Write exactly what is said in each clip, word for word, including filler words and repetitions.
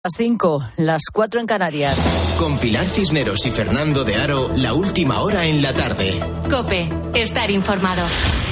Las cinco, las cuatro en Canarias. Con Pilar Cisneros y Fernando de Aro, la última hora en la tarde. COPE, estar informado.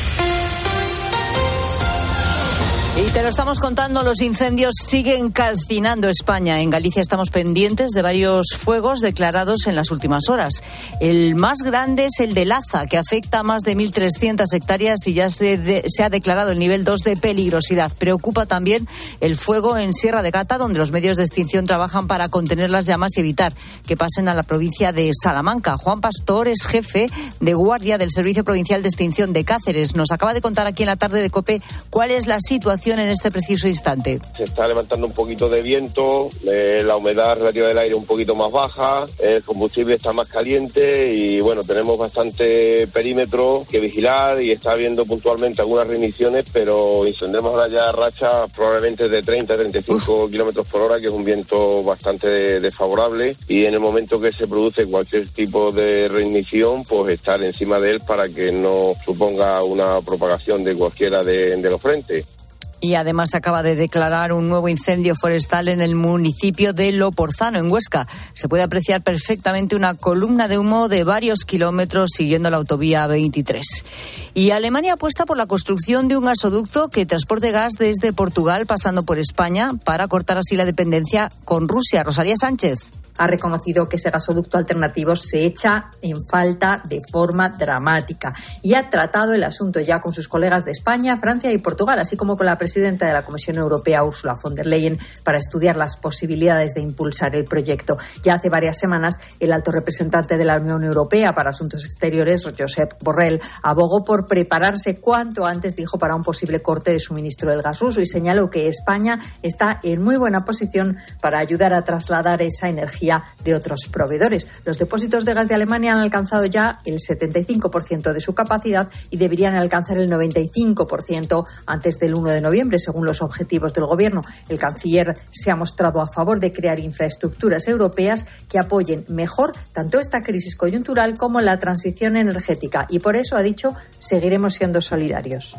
Y te lo estamos contando, los incendios siguen calcinando España. En Galicia estamos pendientes de varios fuegos declarados en las últimas horas. El más grande es el de Laza, que afecta a más de mil trescientas hectáreas y ya se, de, se ha declarado el nivel dos de peligrosidad. Preocupa también el fuego en Sierra de Gata, donde los medios de extinción trabajan para contener las llamas y evitar que pasen a la provincia de Salamanca. Juan Pastor es jefe de guardia del Servicio Provincial de Extinción de Cáceres. Nos acaba de contar aquí en la tarde de COPE cuál es la situación en este preciso instante. Se está levantando un poquito de viento, eh, la humedad relativa del aire un poquito más baja, el combustible está más caliente y bueno, tenemos bastante perímetro que vigilar y está habiendo puntualmente algunas reiniciones, pero tendremos ahora ya rachas probablemente de treinta a treinta y cinco kilómetros por hora, que es un viento bastante desfavorable, y en el momento que se produce cualquier tipo de reinición, pues estar encima de él para que no suponga una propagación de cualquiera de, de los frentes. Y además se acaba de declarar un nuevo incendio forestal en el municipio de Loporzano, en Huesca. Se puede apreciar perfectamente una columna de humo de varios kilómetros siguiendo la autovía veintitrés. Y Alemania apuesta por la construcción de un gasoducto que transporte gas desde Portugal pasando por España para cortar así la dependencia con Rusia. Rosalía Sánchez ha reconocido que ese gasoducto alternativo se echa en falta de forma dramática y ha tratado el asunto ya con sus colegas de España, Francia y Portugal, así como con la presidenta de la Comisión Europea, Ursula von der Leyen, para estudiar las posibilidades de impulsar el proyecto. Ya hace varias semanas, el alto representante de la Unión Europea para Asuntos Exteriores, Josep Borrell, abogó por prepararse cuanto antes, dijo, para un posible corte de suministro del gas ruso y señaló que España está en muy buena posición para ayudar a trasladar esa energía de otros proveedores. Los depósitos de gas de Alemania han alcanzado ya el setenta y cinco por ciento de su capacidad y deberían alcanzar el noventa y cinco por ciento antes del uno de noviembre, según los objetivos del gobierno. El canciller se ha mostrado a favor de crear infraestructuras europeas que apoyen mejor tanto esta crisis coyuntural como la transición energética y por eso ha dicho seguiremos siendo solidarios.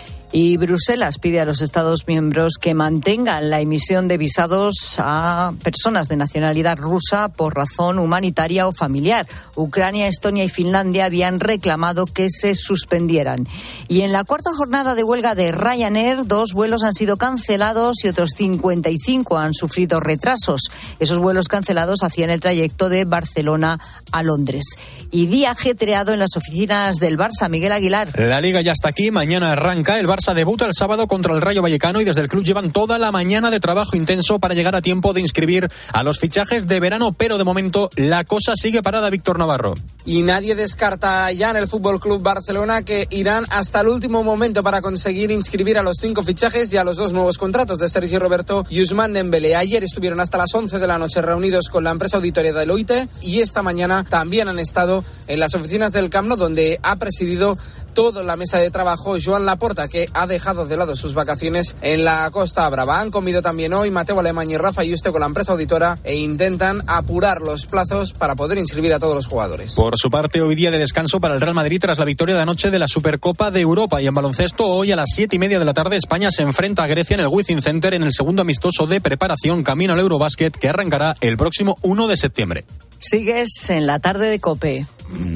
Y Bruselas pide a los Estados miembros que mantengan la emisión de visados a personas de nacionalidad rusa por razón humanitaria o familiar. Ucrania, Estonia y Finlandia habían reclamado que se suspendieran. Y en la cuarta jornada de huelga de Ryanair, dos vuelos han sido cancelados y otros cincuenta y cinco han sufrido retrasos. Esos vuelos cancelados hacían el trayecto de Barcelona a Londres. Y día ajetreado en las oficinas del Barça. Miguel Aguilar. La Liga ya está aquí, mañana arranca. El Barça debuta el sábado contra el Rayo Vallecano y desde el club llevan toda la mañana de trabajo intenso para llegar a tiempo de inscribir a los fichajes de verano, pero de momento la cosa sigue parada. Víctor Navarro. Y nadie descarta ya en el Fútbol Club Barcelona que irán hasta el último momento para conseguir inscribir a los cinco fichajes y a los dos nuevos contratos de Sergi Roberto y Ousmane Dembélé. Ayer estuvieron hasta las once de la noche reunidos con la empresa auditoria Deloitte y esta mañana también han estado en las oficinas del Camp Nou, donde ha presidido toda la mesa de trabajo Joan Laporta, que ha dejado de lado sus vacaciones en la Costa Brava. Han comido también hoy Mateo Alemany y Rafa Yuste con la empresa auditora e intentan apurar los plazos para poder inscribir a todos los jugadores. Por su parte, hoy día de descanso para el Real Madrid tras la victoria de anoche de la Supercopa de Europa. Y en baloncesto, hoy a las siete y media de la tarde, España se enfrenta a Grecia en el Wizzing Center en el segundo amistoso de preparación camino al Eurobasket que arrancará el próximo uno de septiembre. Sigues en la tarde de COPE.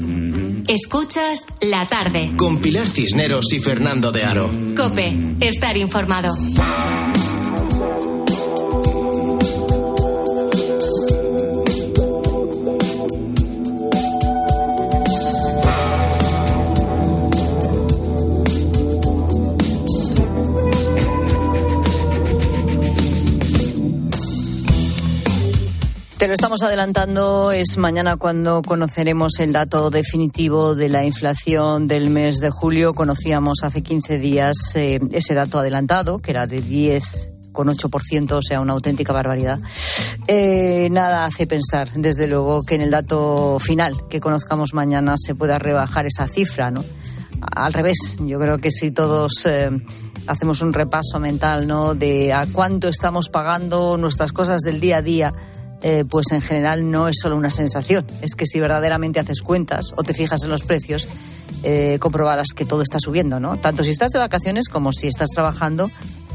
Escuchas La Tarde. Con Pilar Cisneros y Fernando de Aro. COPE, estar informado. Te lo estamos adelantando, es mañana cuando conoceremos el dato definitivo de la inflación del mes de julio. Conocíamos hace quince días eh, ese dato adelantado, que era de diez coma ocho por ciento, o sea, una auténtica barbaridad. Eh, nada hace pensar, desde luego, que en el dato final que conozcamos mañana se pueda rebajar esa cifra, ¿no? Al revés, yo creo que si todos eh, hacemos un repaso mental, ¿no?, de a cuánto estamos pagando nuestras cosas del día a día, Eh, pues en general no es solo una sensación, es que si verdaderamente haces cuentas o te fijas en los precios, eh, comprobarás que todo está subiendo, ¿no? Tanto si estás de vacaciones como si estás trabajando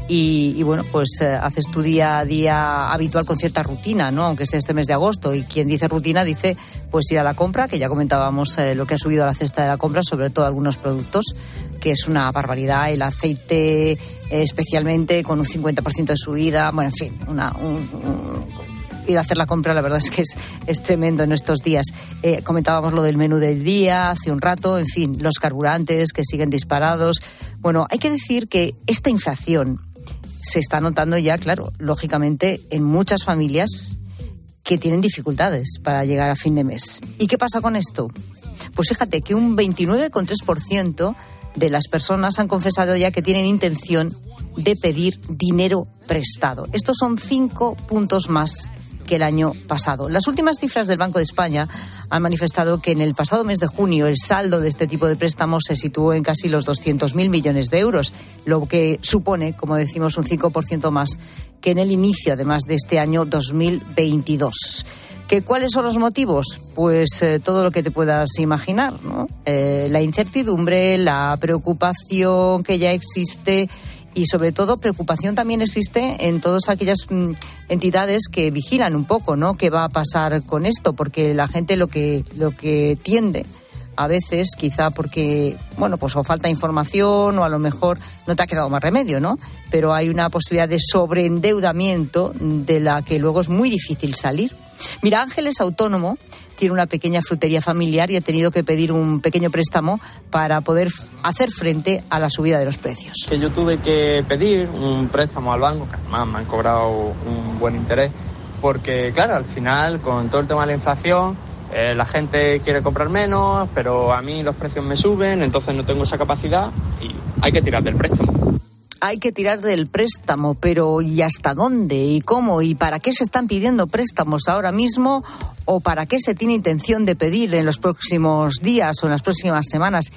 y, y bueno, pues eh, haces tu día a día habitual con cierta rutina, ¿no? Aunque sea este mes de agosto. Y quien dice rutina dice pues ir a la compra, que ya comentábamos eh, lo que ha subido a la cesta de la compra, sobre todo algunos productos, que es una barbaridad. El aceite, eh, especialmente, con un cincuenta por ciento de subida. Bueno, en fin, una... Un, un, ir a hacer la compra, la verdad es que es, es tremendo en estos días. Eh, comentábamos lo del menú del día hace un rato, en fin, los carburantes que siguen disparados. Bueno, hay que decir que esta inflación se está notando ya, claro, lógicamente, en muchas familias que tienen dificultades para llegar a fin de mes. ¿Y qué pasa con esto? Pues fíjate que un veintinueve coma tres por ciento de las personas han confesado ya que tienen intención de pedir dinero prestado. Estos son cinco puntos más que el año pasado. Las últimas cifras del Banco de España han manifestado que en el pasado mes de junio el saldo de este tipo de préstamos se situó en casi los doscientos mil millones de euros, lo que supone, como decimos, un cinco por ciento más que en el inicio, además, de este año dos mil veintidós. ¿Que cuáles son los motivos? Pues eh, todo lo que te puedas imaginar, ¿no? Eh, la incertidumbre, la preocupación que ya existe. Y sobre todo preocupación también existe en todas aquellas mm, entidades que vigilan un poco, ¿no?, qué va a pasar con esto, porque la gente lo que lo que tiende a veces, quizá porque, bueno, pues o falta información o a lo mejor no te ha quedado más remedio, ¿no? Pero hay una posibilidad de sobreendeudamiento de la que luego es muy difícil salir. Mira, Ángel es autónomo, tiene una pequeña frutería familiar y ha tenido que pedir un pequeño préstamo para poder hacer frente a la subida de los precios. Que yo tuve que pedir un préstamo al banco, que además me han cobrado un buen interés, porque claro, al final con todo el tema de la inflación, eh, la gente quiere comprar menos, pero a mí los precios me suben, entonces no tengo esa capacidad y hay que tirar del préstamo. Hay que tirar del préstamo, pero ¿y hasta dónde? ¿Y cómo? ¿Y para qué se están pidiendo préstamos ahora mismo? ¿O para qué se tiene intención de pedir en los próximos días o en las próximas semanas?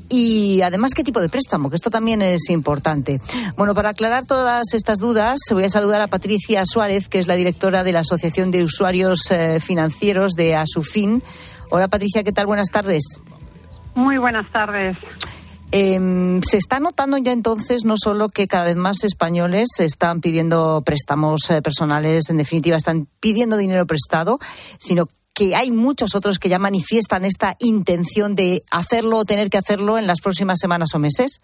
Y además, ¿qué tipo de préstamo? Que esto también es importante. Bueno, para aclarar todas estas dudas, voy a saludar a Patricia Suárez, que es la directora de la Asociación de Usuarios eh, Financieros de Asufin. Hola, Patricia, ¿qué tal? Buenas tardes. Muy buenas tardes. Eh, se está notando ya entonces no solo que cada vez más españoles están pidiendo préstamos eh, personales, en definitiva están pidiendo dinero prestado, sino que hay muchos otros que ya manifiestan esta intención de hacerlo o tener que hacerlo en las próximas semanas o meses.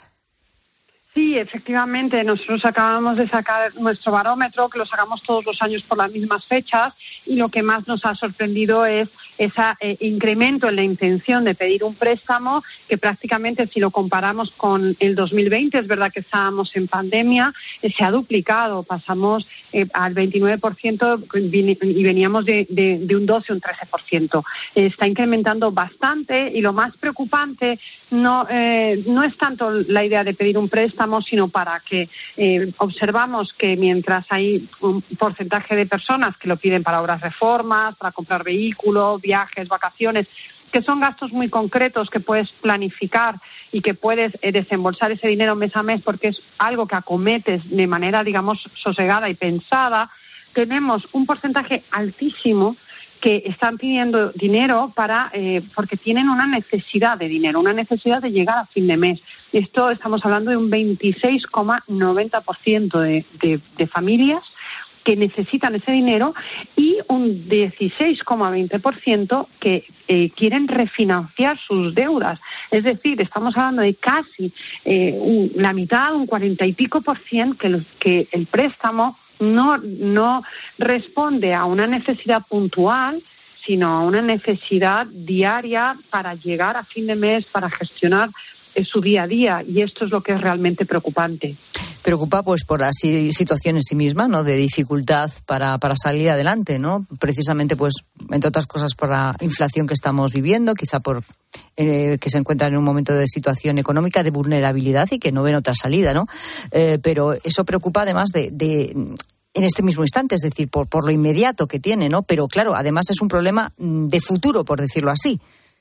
Sí, efectivamente, nosotros acabamos de sacar nuestro barómetro, que lo sacamos todos los años por las mismas fechas, y lo que más nos ha sorprendido es ese eh, incremento en la intención de pedir un préstamo, que prácticamente, si lo comparamos con el dos mil veinte, es verdad que estábamos en pandemia, eh, se ha duplicado, pasamos eh, al veintinueve por ciento y veníamos de, de, de un doce, un trece por ciento. Eh, está incrementando bastante, y lo más preocupante no, eh, no es tanto la idea de pedir un préstamo, sino para que eh, observamos que mientras hay un porcentaje de personas que lo piden para obras reformas, para comprar vehículos, viajes, vacaciones, que son gastos muy concretos que puedes planificar y que puedes eh, desembolsar ese dinero mes a mes porque es algo que acometes de manera, digamos, sosegada y pensada, tenemos un porcentaje altísimo que están pidiendo dinero para eh, porque tienen una necesidad de dinero, una necesidad de llegar a fin de mes. Esto estamos hablando de un veintiséis coma noventa por ciento de, de, de familias que necesitan ese dinero y un dieciséis coma veinte por ciento que eh, quieren refinanciar sus deudas. Es decir, estamos hablando de casi eh, un, la mitad, un cuarenta y pico por ciento que, los, que el préstamo no, no responde a una necesidad puntual, sino a una necesidad diaria para llegar a fin de mes, para gestionar eh, su día a día. Y esto es lo que es realmente preocupante. Preocupa pues por la situación en sí misma, ¿no?, de dificultad para, para salir adelante, ¿no? Precisamente, pues, entre otras cosas, por la inflación que estamos viviendo, quizá por eh, que se encuentran en un momento de situación económica de vulnerabilidad y que no ven otra salida, ¿no? Eh, pero eso preocupa además de, de en este mismo instante, es decir, por, por lo inmediato que tiene, ¿no? Pero claro, además es un problema de futuro, por decirlo así.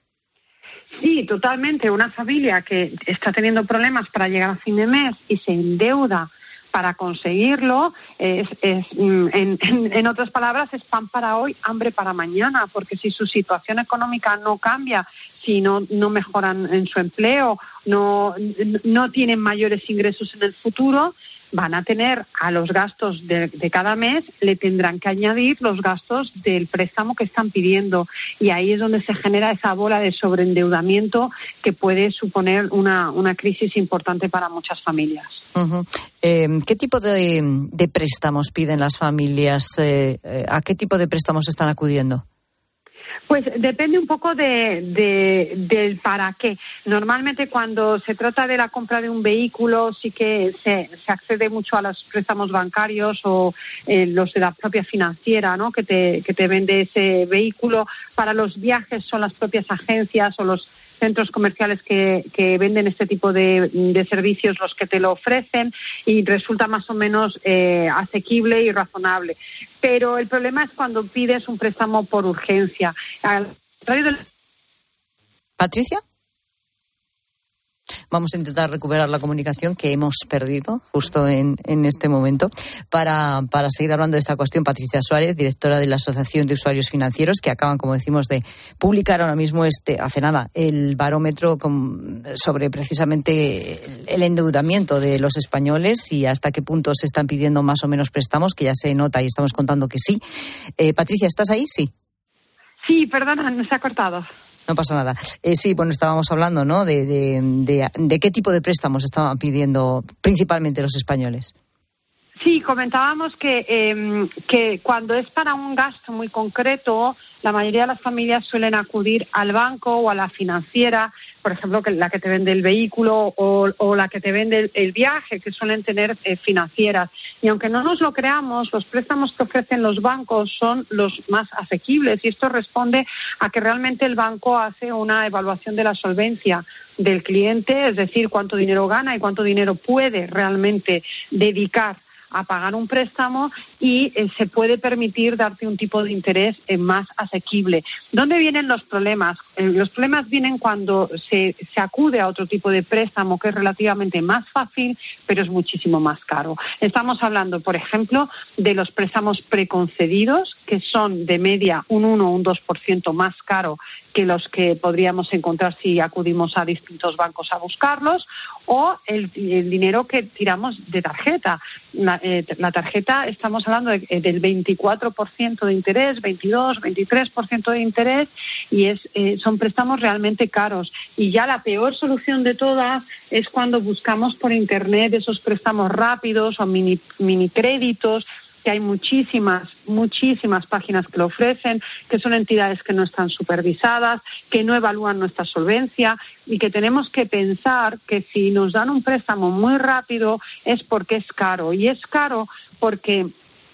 Sí, totalmente. Una familia que está teniendo problemas para llegar a fin de mes y se endeuda para conseguirlo, es, es en, en, en otras palabras, es pan para hoy, hambre para mañana, porque si su situación económica no cambia, si no, no mejoran en su empleo, no, no tienen mayores ingresos en el futuro, van a tener a los gastos de, de cada mes, le tendrán que añadir los gastos del préstamo que están pidiendo. Y ahí es donde se genera esa bola de sobreendeudamiento que puede suponer una, una crisis importante para muchas familias. Uh-huh. Eh, ¿Qué tipo de, de préstamos piden las familias? Eh, ¿A qué tipo de préstamos están acudiendo? Pues depende un poco de, de, del para qué. Normalmente cuando se trata de la compra de un vehículo sí que se, se accede mucho a los préstamos bancarios o eh, los de la propia financiera, ¿no? que te, que te vende ese vehículo. Para los viajes son las propias agencias o los centros comerciales que, que venden este tipo de, de servicios los que te lo ofrecen y resulta más o menos eh, asequible y razonable. Pero el problema es cuando pides un préstamo por urgencia. Al contrario del... ¿Patricia? Vamos a intentar recuperar la comunicación que hemos perdido justo en, en este momento para, para seguir hablando de esta cuestión. Patricia Suárez, directora de la Asociación de Usuarios Financieros, que acaban, como decimos, de publicar ahora mismo, este hace nada, el barómetro con, sobre precisamente el endeudamiento de los españoles y hasta qué punto se están pidiendo más o menos préstamos, que ya se nota y estamos contando que sí. Eh, Patricia, ¿estás ahí? Sí. Sí, perdona, no se ha cortado. No pasa nada. Eh, sí, bueno, estábamos hablando, ¿no?, de, de, de, de qué tipo de préstamos estaban pidiendo principalmente los españoles. Sí, comentábamos que, eh, que cuando es para un gasto muy concreto, la mayoría de las familias suelen acudir al banco o a la financiera, por ejemplo, que la que te vende el vehículo o, o la que te vende el, el viaje, que suelen tener eh, financieras. Y aunque no nos lo creamos, los préstamos que ofrecen los bancos son los más asequibles y esto responde a que realmente el banco hace una evaluación de la solvencia del cliente, es decir, cuánto dinero gana y cuánto dinero puede realmente dedicar a pagar un préstamo y eh, se puede permitir darte un tipo de interés eh, más asequible. ¿Dónde vienen los problemas? Eh, los problemas vienen cuando se, se acude a otro tipo de préstamo que es relativamente más fácil, pero es muchísimo más caro. Estamos hablando, por ejemplo, de los préstamos preconcedidos, que son de media un uno o un dos por ciento más caro que los que podríamos encontrar si acudimos a distintos bancos a buscarlos, o el, el dinero que tiramos de tarjeta. La, eh, la tarjeta, estamos hablando de, del veinticuatro por ciento de interés, veintidós, veintitrés por ciento de interés, y es, eh, son préstamos realmente caros. Y ya la peor solución de todas es cuando buscamos por Internet esos préstamos rápidos o mini, mini créditos, que hay muchísimas, muchísimas páginas que lo ofrecen, que son entidades que no están supervisadas, que no evalúan nuestra solvencia y que tenemos que pensar que si nos dan un préstamo muy rápido es porque es caro. Y es caro porque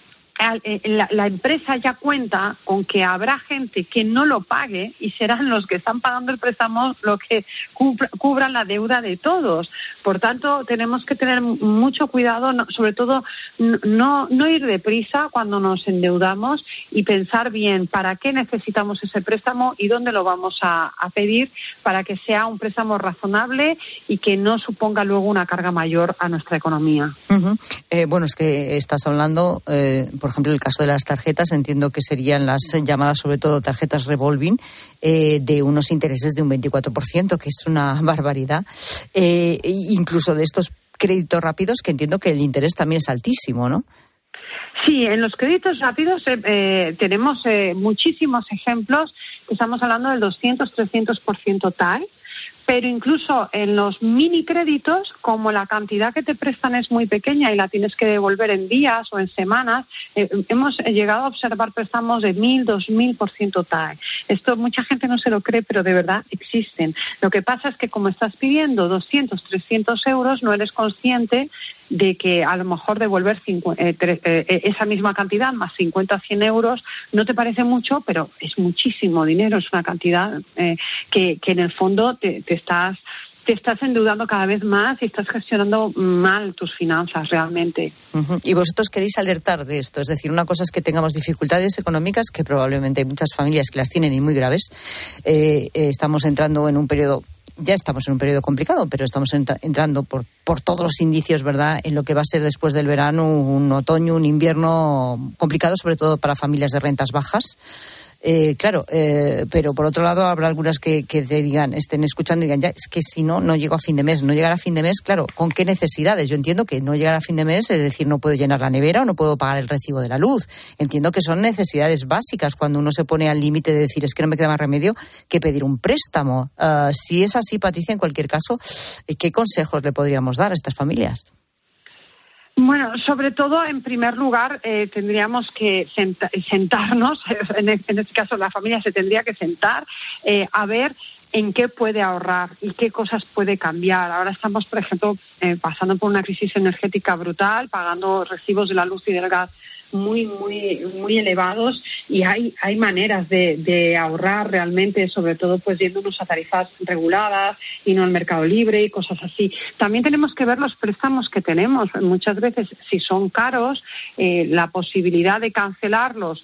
La, la empresa ya cuenta con que habrá gente que no lo pague y serán los que están pagando el préstamo los que cubran la deuda de todos. Por tanto, tenemos que tener mucho cuidado, no, sobre todo no, no ir deprisa cuando nos endeudamos y pensar bien para qué necesitamos ese préstamo y dónde lo vamos a, a pedir para que sea un préstamo razonable y que no suponga luego una carga mayor a nuestra economía. Uh-huh. Eh, bueno, es que estás hablando, eh, por Por ejemplo, el caso de las tarjetas, entiendo que serían las llamadas, sobre todo, tarjetas revolving, eh, de unos intereses de un veinticuatro por ciento, que es una barbaridad. Eh, incluso de estos créditos rápidos, que entiendo que el interés también es altísimo, ¿no? Sí, en los créditos rápidos eh, eh, tenemos eh, muchísimos ejemplos. Estamos hablando del doscientos, trescientos por ciento T A E. Pero incluso en los mini créditos, como la cantidad que te prestan es muy pequeña y la tienes que devolver en días o en semanas, eh, hemos llegado a observar préstamos de mil, dos mil por ciento T A E. Esto mucha gente no se lo cree, pero de verdad existen. Lo que pasa es que como estás pidiendo doscientos, trescientos euros, no eres consciente de que a lo mejor devolver cincu- eh, tre- eh, esa misma cantidad más cincuenta, cien euros no te parece mucho, pero es muchísimo dinero, es una cantidad eh, que, que en el fondo te, te estás te estás endeudando cada vez más y estás gestionando mal tus finanzas realmente. Uh-huh. Y vosotros queréis alertar de esto, es decir, una cosa es que tengamos dificultades económicas, que probablemente hay muchas familias que las tienen y muy graves. Eh, eh, estamos entrando en un periodo ya estamos en un periodo complicado, pero estamos entra- entrando por, por todos los indicios, ¿verdad?, en lo que va a ser después del verano un otoño, un invierno complicado, sobre todo para familias de rentas bajas. Eh, claro, eh, pero por otro lado habrá algunas que, que te digan, estén escuchando y digan, ya, es que si no, no llego a fin de mes. No llegar a fin de mes, claro, ¿con qué necesidades? Yo entiendo que no llegar a fin de mes es decir, no puedo llenar la nevera o no puedo pagar el recibo de la luz. Entiendo que son necesidades básicas cuando uno se pone al límite de decir, es que no me queda más remedio que pedir un préstamo. Uh, si es así, Patricia, en cualquier caso, ¿qué consejos le podríamos dar a estas familias? Bueno, sobre todo, en primer lugar, eh, tendríamos que senta- sentarnos, en, en este caso la familia se tendría que sentar eh, a ver en qué puede ahorrar y qué cosas puede cambiar. Ahora estamos, por ejemplo, eh, pasando por una crisis energética brutal, pagando recibos de la luz y del gas muy, muy, muy elevados, y hay, hay maneras de, de ahorrar realmente, sobre todo pues yéndonos a tarifas reguladas y no al mercado libre y cosas así. También tenemos que ver los préstamos que tenemos. Muchas veces, si son caros, eh, la posibilidad de cancelarlos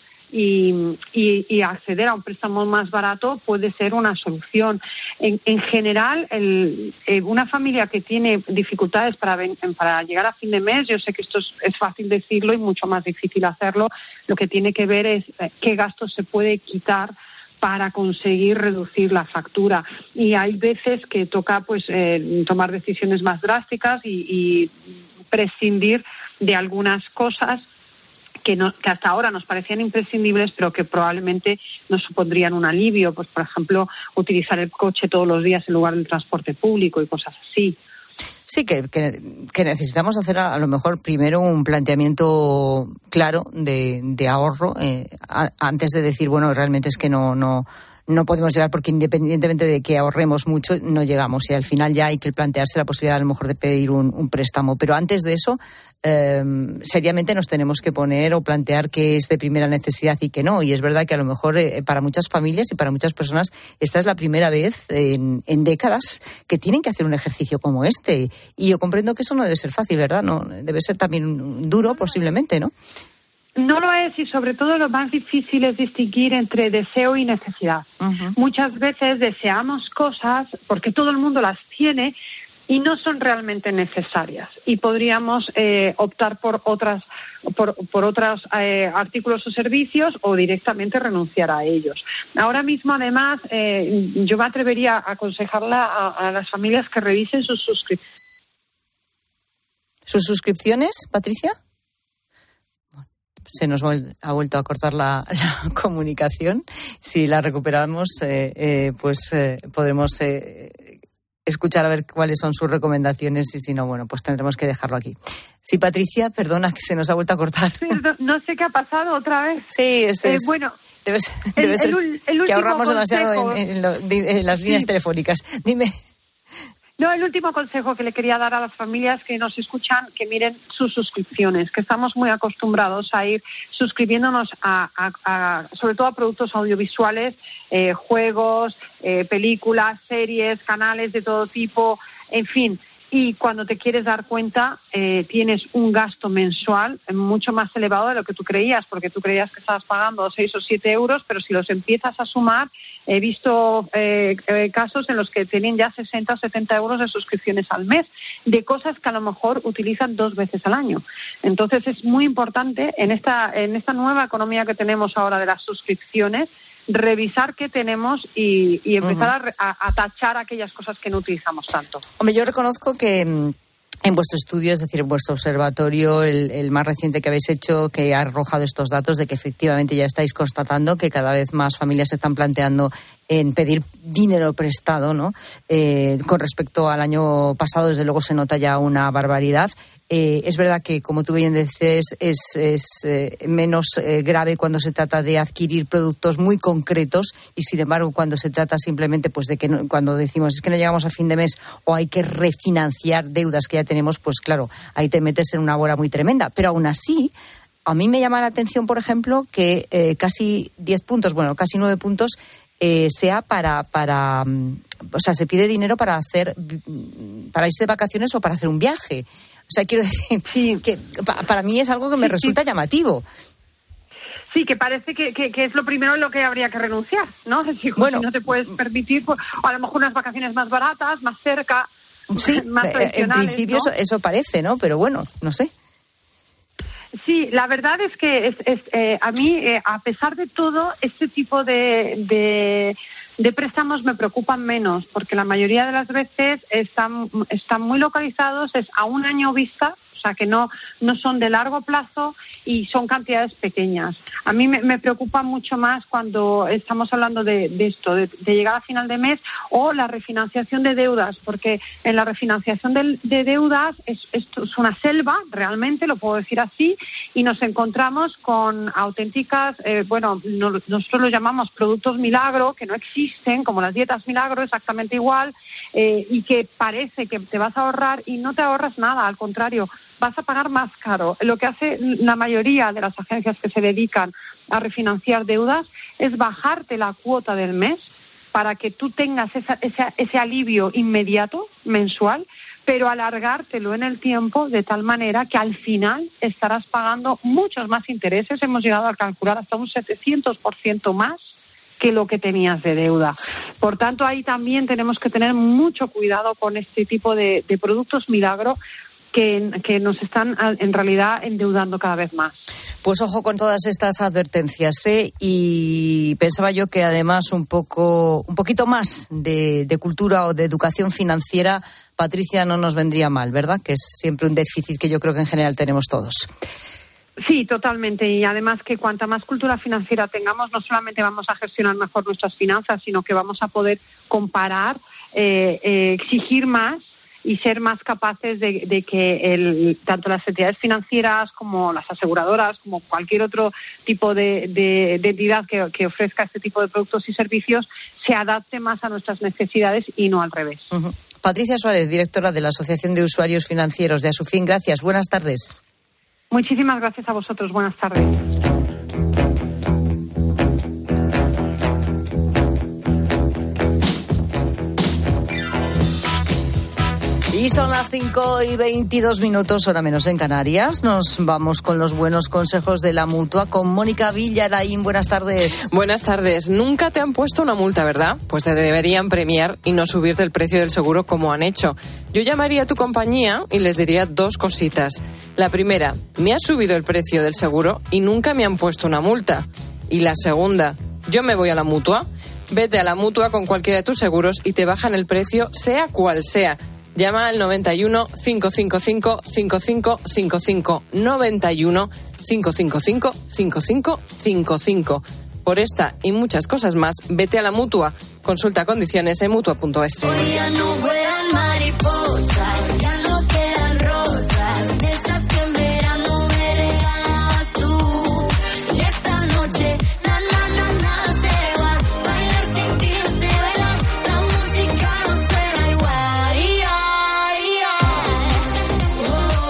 Y, y, y acceder a un préstamo más barato puede ser una solución. En, en general, el, eh, una familia que tiene dificultades para, ven, para llegar a fin de mes, yo sé que esto es, es fácil decirlo y mucho más difícil hacerlo, lo que tiene que ver es eh, qué gastos se puede quitar para conseguir reducir la factura. Y hay veces que toca pues eh, tomar decisiones más drásticas y, y prescindir de algunas cosas Que, no, que hasta ahora nos parecían imprescindibles, pero que probablemente nos supondrían un alivio. Pues, por ejemplo, utilizar el coche todos los días en lugar del transporte público y cosas así. Sí, que, que, que necesitamos hacer a, a lo mejor primero un planteamiento claro de, de ahorro eh, a, antes de decir, bueno, realmente es que no... no no podemos llegar porque independientemente de que ahorremos mucho, no llegamos. Y al final ya hay que plantearse la posibilidad a lo mejor de pedir un, un préstamo. Pero antes de eso, eh, seriamente nos tenemos que poner o plantear qué es de primera necesidad y qué no. Y es verdad que a lo mejor eh, para muchas familias y para muchas personas esta es la primera vez en, en décadas que tienen que hacer un ejercicio como este. Y yo comprendo que eso no debe ser fácil, ¿verdad? No, debe ser también duro posiblemente, ¿no? No lo es, y sobre todo lo más difícil es distinguir entre deseo y necesidad. Uh-huh. Muchas veces deseamos cosas porque todo el mundo las tiene y no son realmente necesarias, y podríamos eh, optar por otras por, por otros eh, artículos o servicios o directamente renunciar a ellos. Ahora mismo, además, eh, yo me atrevería a aconsejarla a, a las familias que revisen sus suscripciones. ¿Sus suscripciones, Patricia? Se nos ha vuelto a cortar la, la comunicación. Si la recuperamos, eh, eh, pues eh, podremos eh, escuchar a ver cuáles son sus recomendaciones, y si no, bueno, pues tendremos que dejarlo aquí. Sí, Patricia, perdona que se nos ha vuelto a cortar. No, no sé qué ha pasado otra vez. Sí, es, eh, es, bueno, debe ser, debe el, ser el, el que ahorramos consejo. demasiado en, en, lo, en las líneas sí. telefónicas. Dime. No, el último consejo que le quería dar a las familias que nos escuchan, que miren sus suscripciones, que estamos muy acostumbrados a ir suscribiéndonos a, a, a sobre todo a productos audiovisuales, eh, juegos, eh, películas, series, canales de todo tipo, en fin. Y cuando te quieres dar cuenta, eh, tienes un gasto mensual mucho más elevado de lo que tú creías, porque tú creías que estabas pagando seis o siete euros, pero si los empiezas a sumar, he visto eh, eh, casos en los que tienen ya sesenta o setenta euros de suscripciones al mes, de cosas que a lo mejor utilizan dos veces al año. Entonces es muy importante en esta, en esta nueva economía que tenemos ahora de las suscripciones, revisar qué tenemos y, y empezar uh-huh. a, a tachar aquellas cosas que no utilizamos tanto. Hombre, yo reconozco que en vuestro estudio, es decir, en vuestro observatorio, el, el más reciente que habéis hecho, que ha arrojado estos datos de que efectivamente ya estáis constatando que cada vez más familias se están planteando en pedir dinero prestado, ¿no? Eh, con respecto al año pasado, desde luego se nota ya una barbaridad. Eh, es verdad que, como tú bien dices, es, es eh, menos eh, grave cuando se trata de adquirir productos muy concretos, y sin embargo cuando se trata simplemente pues de que no, cuando decimos es que no llegamos a fin de mes o hay que refinanciar deudas que ya tenemos, pues claro, ahí te metes en una bola muy tremenda. Pero aún así, a mí me llama la atención, por ejemplo, que eh, casi diez puntos, bueno, casi nueve puntos, eh, sea para, para, o sea, se pide dinero para hacer, para irse de vacaciones o para hacer un viaje. O sea, quiero decir sí. que para mí es algo que me sí, resulta sí. llamativo. Sí, que parece que, que, que es lo primero en lo que habría que renunciar, ¿no? Es decir, bueno, si no te puedes permitir, pues, o a lo mejor unas vacaciones más baratas, más cerca, sí, más tradicionales, en principio ¿no? eso, eso parece, ¿no? Pero bueno, no sé. Sí, la verdad es que es, es, eh, a mí, eh, a pesar de todo, este tipo de, de, de préstamos me preocupan menos, porque la mayoría de las veces están, están muy localizados, es a un año vista, o sea que no, no son de largo plazo y son cantidades pequeñas. A mí me, me preocupa mucho más cuando estamos hablando de, de esto, de, de llegar a final de mes, o la refinanciación de deudas, porque en la refinanciación de, de deudas es, esto es una selva, realmente, lo puedo decir así, y nos encontramos con auténticas, eh, bueno, no, nosotros lo llamamos productos milagro, que no existen, como las dietas milagro, exactamente igual, eh, y que parece que te vas a ahorrar y no te ahorras nada, al contrario, vas a pagar más caro. Lo que hace la mayoría de las agencias que se dedican a refinanciar deudas es bajarte la cuota del mes para que tú tengas esa, ese, ese alivio inmediato, mensual, pero alargártelo en el tiempo de tal manera que al final estarás pagando muchos más intereses. Hemos llegado a calcular hasta un setecientos por ciento más que lo que tenías de deuda. Por tanto, ahí también tenemos que tener mucho cuidado con este tipo de, de productos milagro que, que nos están en realidad endeudando cada vez más. Pues ojo con todas estas advertencias, ¿eh? Y pensaba yo que además un poco, un poquito más de, de cultura o de educación financiera, Patricia, no nos vendría mal, ¿verdad? Que es siempre un déficit que yo creo que en general tenemos todos. Sí, totalmente. Y además que cuanta más cultura financiera tengamos, no solamente vamos a gestionar mejor nuestras finanzas, sino que vamos a poder comparar, eh, eh, exigir más y ser más capaces de, de que el, tanto las entidades financieras como las aseguradoras, como cualquier otro tipo de, de, de entidad que, que ofrezca este tipo de productos y servicios, se adapte más a nuestras necesidades y no al revés. Uh-huh. Patricia Suárez, directora de la Asociación de Usuarios Financieros de Asufin. Gracias. Buenas tardes. Muchísimas gracias a vosotros. Buenas tardes. Y son las cinco y veintidós minutos, hora menos en Canarias. Nos vamos con los buenos consejos de la Mutua con Mónica Villaraín. Buenas tardes. Buenas tardes. Nunca te han puesto una multa, ¿verdad? Pues te deberían premiar y no subirte el precio del seguro como han hecho. Yo llamaría a tu compañía y les diría dos cositas. La primera, me ha subido el precio del seguro y nunca me han puesto una multa. Y la segunda, yo me voy a la Mutua. Vete a la Mutua con cualquiera de tus seguros y te bajan el precio, sea cual sea. Llama al noventa y uno, cinco cinco cinco, cinco cinco cinco cinco, noventa y uno, cinco cinco cinco, cinco cinco cinco cinco. Por esta y muchas cosas más, vete a la Mutua. Consulta condiciones en mutua punto es. Hoy ya no vuelan mariposas, ya no quedan rosas, de esas que en verano me regalabas tú. Y esta noche, na, na, na, nada será igual, bailar sin ti no sé bailar, la música no suena igual. Y ay, ay, oh,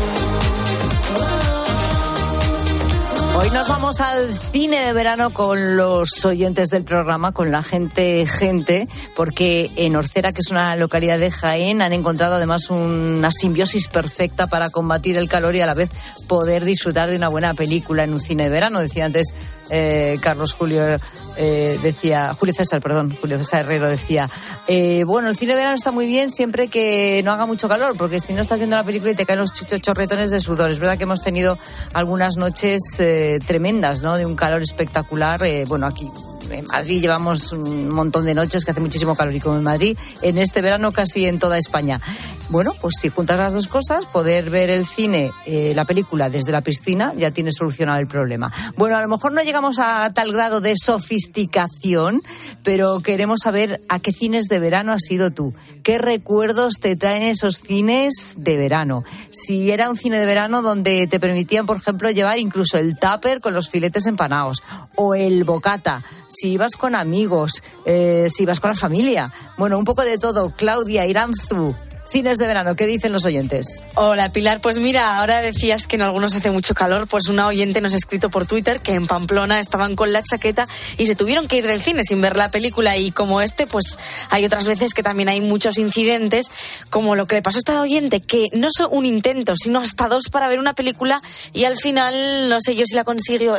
oh, oh. Hoy nos vamos al cine de verano con los oyentes del programa, con la gente, gente, porque en Orcera, que es una localidad de Jaén, han encontrado además una simbiosis perfecta para combatir el calor y a la vez poder disfrutar de una buena película en un cine de verano. Decía antes eh, Carlos Julio, eh, decía, Julio César, perdón, Julio César Herrero decía, eh, bueno, el cine de verano está muy bien siempre que no haga mucho calor, porque si no estás viendo la película y te caen los chorretones de sudor. Es verdad que hemos tenido algunas noches eh, tremendas, ¿no? De un calor espectacular. Eh, bueno, aquí en Madrid llevamos un montón de noches que hace muchísimo calor, y como en Madrid, en este verano casi en toda España. Bueno, pues si juntas las dos cosas, poder ver el cine, eh, la película desde la piscina, ya tienes solucionado el problema. Bueno, a lo mejor no llegamos a tal grado de sofisticación, pero queremos saber a qué cines de verano has ido tú. ¿Qué recuerdos te traen esos cines de verano? Si era un cine de verano donde te permitían, por ejemplo, llevar incluso el tupper con los filetes empanados, o el bocata, si ibas con amigos, eh, si ibas con la familia. Bueno, un poco de todo. Claudia Iranzu, cines de verano, ¿qué dicen los oyentes? Hola, Pilar. Pues mira, ahora decías que en algunos hace mucho calor, pues una oyente nos ha escrito por Twitter que en Pamplona estaban con la chaqueta y se tuvieron que ir del cine sin ver la película, y como este, pues hay otras veces que también hay muchos incidentes, como lo que le pasó a esta oyente, que no es un intento, sino hasta dos para ver una película y al final no sé yo si la consiguió ver.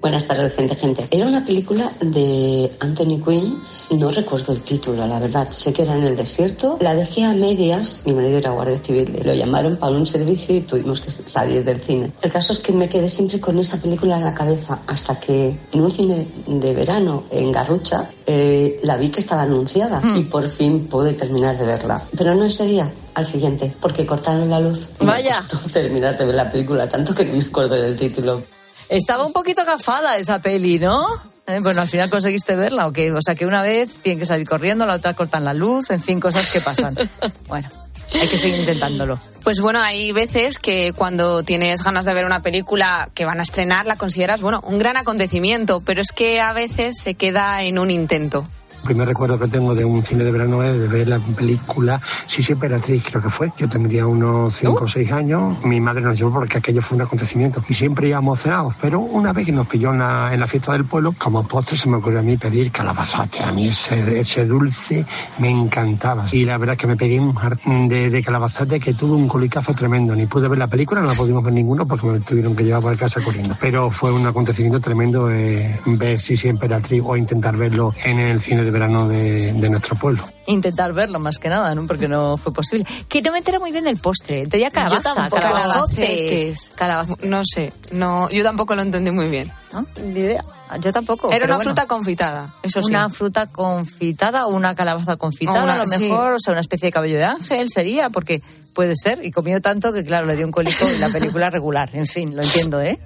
Buenas tardes, gente, gente. Era una película de Anthony Quinn, no recuerdo el título, la verdad. Sé que era en el desierto. La dejé a medias, mi marido era guardia civil, lo llamaron para un servicio y tuvimos que salir del cine. El caso es que me quedé siempre con esa película en la cabeza hasta que en un cine de verano en Garrucha eh, la vi que estaba anunciada mm. y por fin pude terminar de verla. Pero no ese día, al siguiente, porque cortaron la luz. Y Vaya. me costó terminar de ver la película, tanto que no me acuerdo del título. Estaba un poquito gafada esa peli, ¿no? Eh, bueno, al final conseguiste verla, ¿o qué? O sea, que una vez tienen que salir corriendo, la otra cortan la luz, en fin, cosas que pasan. Bueno, hay que seguir intentándolo. Pues bueno, hay veces que cuando tienes ganas de ver una película que van a estrenar, la consideras, bueno, un gran acontecimiento, pero es que a veces se queda en un intento. El primer recuerdo que tengo de un cine de verano es de ver la película Sisi Emperatriz, creo que fue. Yo tendría unos cinco o seis años. Mi madre nos llevó porque aquello fue un acontecimiento. Y siempre íbamos cenados. Pero una vez que nos pilló en la, en la fiesta del pueblo, como postre se me ocurrió a mí pedir calabazate. A mí ese, ese dulce me encantaba. Y la verdad es que me pedí un jardín de, de calabazate que tuvo un colicazo tremendo. Ni pude ver la película, no la pudimos ver ninguno porque me tuvieron que llevar para casa corriendo. Pero fue un acontecimiento tremendo eh, ver Sisi Emperatriz o intentar verlo en el cine de verano de, de nuestro pueblo. Intentar verlo más que nada, ¿no? Porque no fue posible. Que no me entero muy bien del postre. Tenía calabaza, yo tampoco. calabazotes. Calabaza, no sé, no, yo tampoco lo entendí muy bien. ¿No? Ni idea. Yo tampoco. Era una bueno, fruta confitada, eso sí. Una fruta confitada o una calabaza confitada, una, a lo mejor, sí. O sea, una especie de cabello de ángel sería, porque puede ser. Y comió tanto que, claro, le dio un cólico y la película regular. En fin, lo entiendo, ¿eh?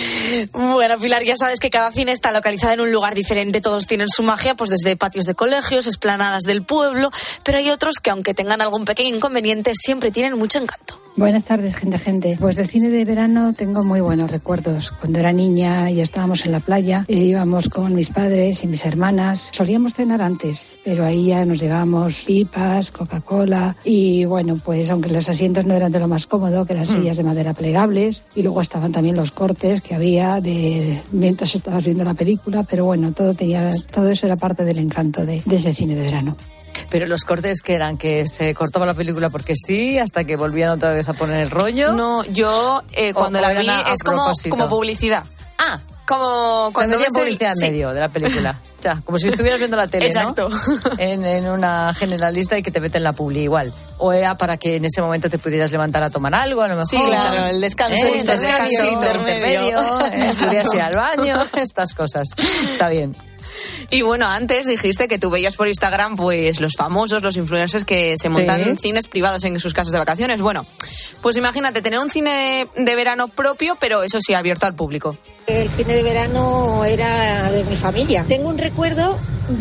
Bueno, Pilar, ya sabes que cada cine está localizado en un lugar diferente, todos tienen su magia, pues desde patios de colegios, esplanadas del pueblo, pero hay otros que aunque tengan algún pequeño inconveniente, siempre tienen mucho encanto. Buenas tardes, gente, gente. Pues del cine de verano tengo muy buenos recuerdos. Cuando era niña y estábamos en la playa, e íbamos con mis padres y mis hermanas. Solíamos cenar antes, pero ahí ya nos llevábamos pipas, Coca-Cola y bueno, pues aunque los asientos no eran de lo más cómodo, que eran sillas de madera plegables, y luego estaban también los cortes que había de mientras estabas viendo la película, pero bueno, todo tenía, todo eso era parte del encanto de, de ese cine de verano. Pero los cortes que eran, que se cortaba la película porque sí, hasta que volvían otra vez a poner el rollo. No, yo eh, cuando o, la o vi a, a es como, como publicidad. Ah, como cuando ves publicidad el... en medio sí. de la película. O sea, como si estuvieras viendo la tele, exacto. ¿no? En, en una generalista y que te meten la publi igual. O era para que en ese momento te pudieras levantar a tomar algo, a lo mejor. Sí, claro, el descanso, ¿Eh? el descanso intermedio, podrías ir al baño, estas cosas. Está bien. Y bueno, antes dijiste que tú veías por Instagram pues los famosos, los influencers que se montan ¿sí? cines privados en sus casas de vacaciones. Bueno, pues imagínate tener un cine de verano propio, pero eso sí, abierto al público. El cine de verano era de mi familia. Tengo un recuerdo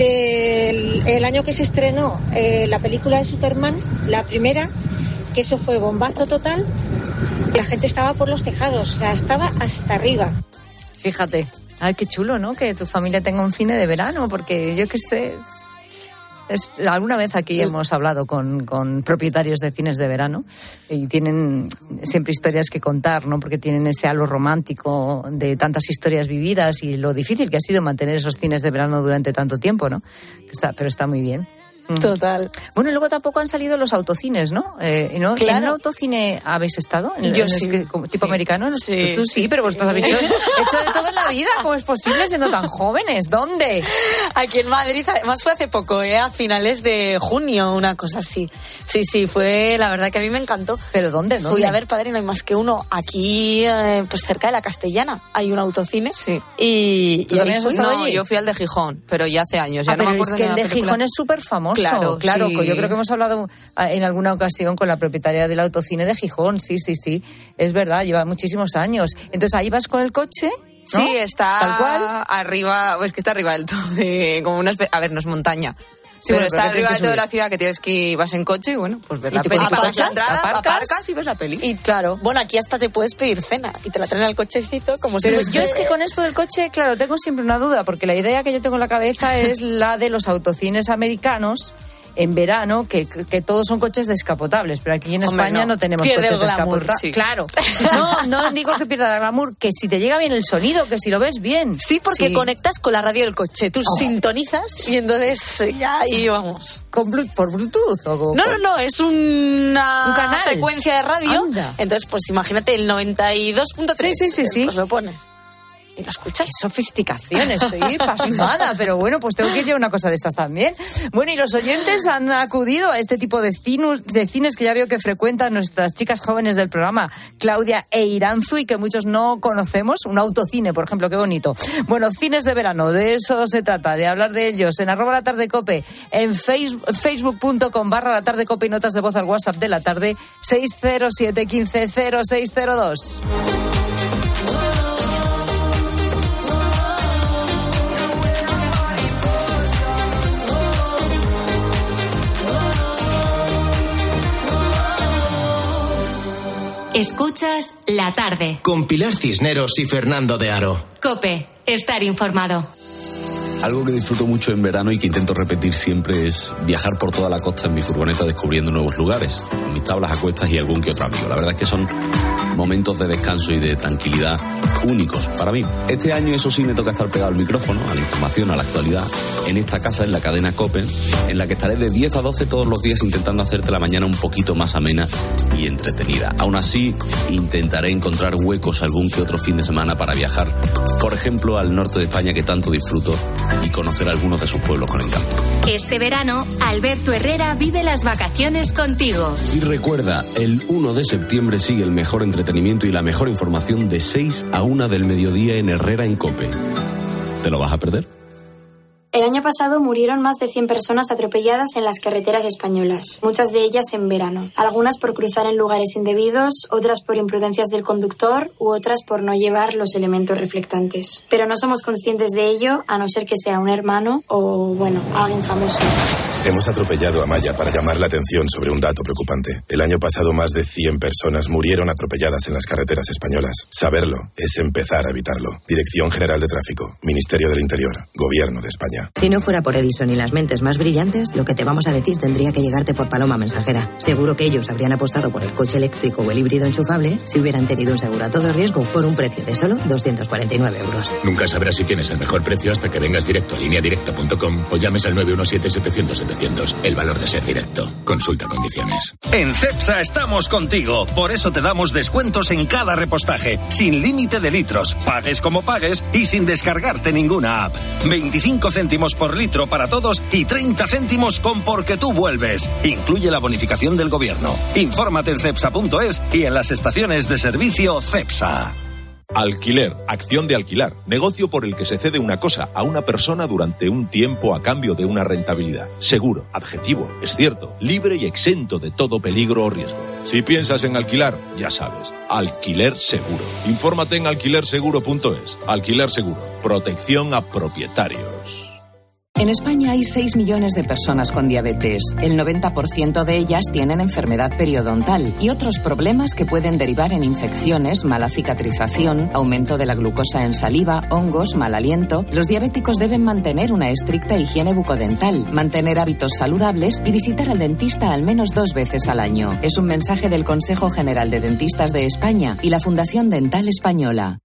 del el año que se estrenó eh, la película de Superman, la primera, que eso fue bombazo total. La gente estaba por los tejados, o sea, estaba hasta arriba. Fíjate. Ay, qué chulo, ¿no? Que tu familia tenga un cine de verano, porque yo qué sé, es, es, alguna vez aquí hemos hablado con, con propietarios de cines de verano y tienen siempre historias que contar, ¿no? Porque tienen ese halo romántico de tantas historias vividas y lo difícil que ha sido mantener esos cines de verano durante tanto tiempo, ¿no? Está, pero está muy bien. Total. Bueno, y luego tampoco han salido los autocines, ¿no? Eh, ¿no? Claro. ¿En un autocine habéis estado? ¿En, Yo en sí. que, como, tipo sí. americano? Sí. Tú, tú sí, pero vosotros habéis hecho, hecho de todo en la vida. ¿Cómo es posible siendo tan jóvenes? ¿Dónde? Aquí en Madrid, además fue hace poco, ¿eh? A finales de junio, una cosa así. Sí, sí, fue, la verdad que a mí me encantó. ¿Pero dónde? ¿Dónde? Fui a ver Padre, no hay más que uno. Aquí, eh, pues cerca de la Castellana, hay un autocine. Sí. Y, ¿Tú y también has estado no, allí? Yo fui al de Gijón, pero ya hace años. Ya ah, no pero me acuerdo es que el de película. Gijón es súper famoso. Claro, claro. Sí. Yo creo que hemos hablado en alguna ocasión con la propietaria del autocine de Gijón. Sí, sí, sí. Es verdad, lleva muchísimos años. Entonces ahí vas con el coche, ¿no? Sí, está tal cual. Arriba, es que está arriba del todo. De, como una espe- a ver, no es montaña. Sí, pero, pero está arriba de toda la ciudad que tienes que ir, vas en coche y bueno, pues ver la peli. Pagas la entrada, aparcas, aparcas y ves la peli. Y claro, bueno, aquí hasta te puedes pedir cena y te la traen al cochecito como si Pero fuese... yo es que con esto del coche, claro, tengo siempre una duda, porque la idea que yo tengo en la cabeza es la de los autocines americanos en verano, que, que todos son coches descapotables, pero aquí en Hombre, España no, no tenemos pierde coches descapotables. Sí. Claro. No, no digo que pierda el glamour, que si te llega bien el sonido, que si lo ves bien. Sí, porque sí. conectas con la radio del coche, tú oh. sintonizas y entonces ya ahí vamos. ¿Con Bluetooth, por Bluetooth? O con, no, no, no, es una ¿Un canal? frecuencia de radio. Anda. Entonces, pues imagínate el noventa y dos punto tres. Sí, sí, sí, sí. Pues lo pones. y lo escuchas. Qué sofisticación, estoy pasmada, pero bueno, pues tengo que ir a una cosa de estas también. Bueno, y los oyentes han acudido a este tipo de, cinu, de cines que ya veo que frecuentan nuestras chicas jóvenes del programa, Claudia e Iranzu, y que muchos no conocemos. Un autocine, por ejemplo, qué bonito. Bueno, cines de verano, de eso se trata, de hablar de ellos en arroba la tarde cope, en facebook, facebook.com barra la tarde cope y notas de voz al WhatsApp de la tarde seis cero siete uno cinco cero seis cero dos. Escuchas La Tarde. Con Pilar Cisneros y Fernando de Aro. COPE. Estar informado. Algo que disfruto mucho en verano y que intento repetir siempre es viajar por toda la costa en mi furgoneta descubriendo nuevos lugares, con mis tablas a cuestas y algún que otro amigo. La verdad es que son momentos de descanso y de tranquilidad únicos para mí. Este año, eso sí, me toca estar pegado al micrófono, a la información, a la actualidad, en esta casa, en la cadena COPE, en la que estaré de diez a doce todos los días intentando hacerte la mañana un poquito más amena y entretenida. Aún así, intentaré encontrar huecos algún que otro fin de semana para viajar, por ejemplo, al norte de España, que tanto disfruto, y conocer algunos de sus pueblos con encanto. Este verano, Alberto Herrera vive las vacaciones contigo. Y recuerda, el uno de septiembre sigue el mejor entretenimiento y la mejor información de seis a una del mediodía en Herrera en COPE. ¿Te lo vas a perder? El año pasado murieron más de cien personas atropelladas en las carreteras españolas, muchas de ellas en verano. Algunas por cruzar en lugares indebidos, otras por imprudencias del conductor u otras por no llevar los elementos reflectantes. Pero no somos conscientes de ello, a no ser que sea un hermano o, bueno, alguien famoso. Hemos atropellado a Maya para llamar la atención sobre un dato preocupante. El año pasado más de cien personas murieron atropelladas en las carreteras españolas. Saberlo es empezar a evitarlo. Dirección General de Tráfico, Ministerio del Interior, Gobierno de España. Si no fuera por Edison y las mentes más brillantes, lo que te vamos a decir tendría que llegarte por paloma mensajera. Seguro que ellos habrían apostado por el coche eléctrico o el híbrido enchufable si hubieran tenido un seguro a todo riesgo por un precio de solo doscientos cuarenta y nueve euros. Nunca sabrás si tienes el mejor precio hasta que vengas directo a línea directa punto com o llames al nueve uno siete siete cero cero siete cero cero. El valor de ser directo. Consulta condiciones. En Cepsa estamos contigo. Por eso te damos descuentos en cada repostaje, sin límite de litros, pagues como pagues y sin descargarte ninguna app. veinticinco céntimos por litro para todos y treinta céntimos con Porque tú vuelves. Incluye la bonificación del gobierno. Infórmate en cepsa punto es y en las estaciones de servicio Cepsa. Alquiler, acción de alquilar, negocio por el que se cede una cosa a una persona durante un tiempo a cambio de una rentabilidad. Seguro, adjetivo, es cierto, libre y exento de todo peligro o riesgo. Si piensas en alquilar, ya sabes, Alquiler Seguro. Infórmate en alquiler seguro punto es. Alquiler Seguro, protección a propietarios. En España hay seis millones de personas con diabetes. El noventa por ciento de ellas tienen enfermedad periodontal y otros problemas que pueden derivar en infecciones, mala cicatrización, aumento de la glucosa en saliva, hongos, mal aliento. Los diabéticos deben mantener una estricta higiene bucodental, mantener hábitos saludables y visitar al dentista al menos dos veces al año. Es un mensaje del Consejo General de Dentistas de España y la Fundación Dental Española.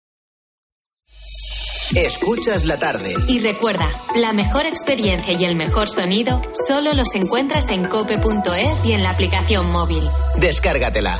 Escuchas la tarde. Y recuerda, la mejor experiencia y el mejor sonido solo los encuentras en cope punto es y en la aplicación móvil. Descárgatela.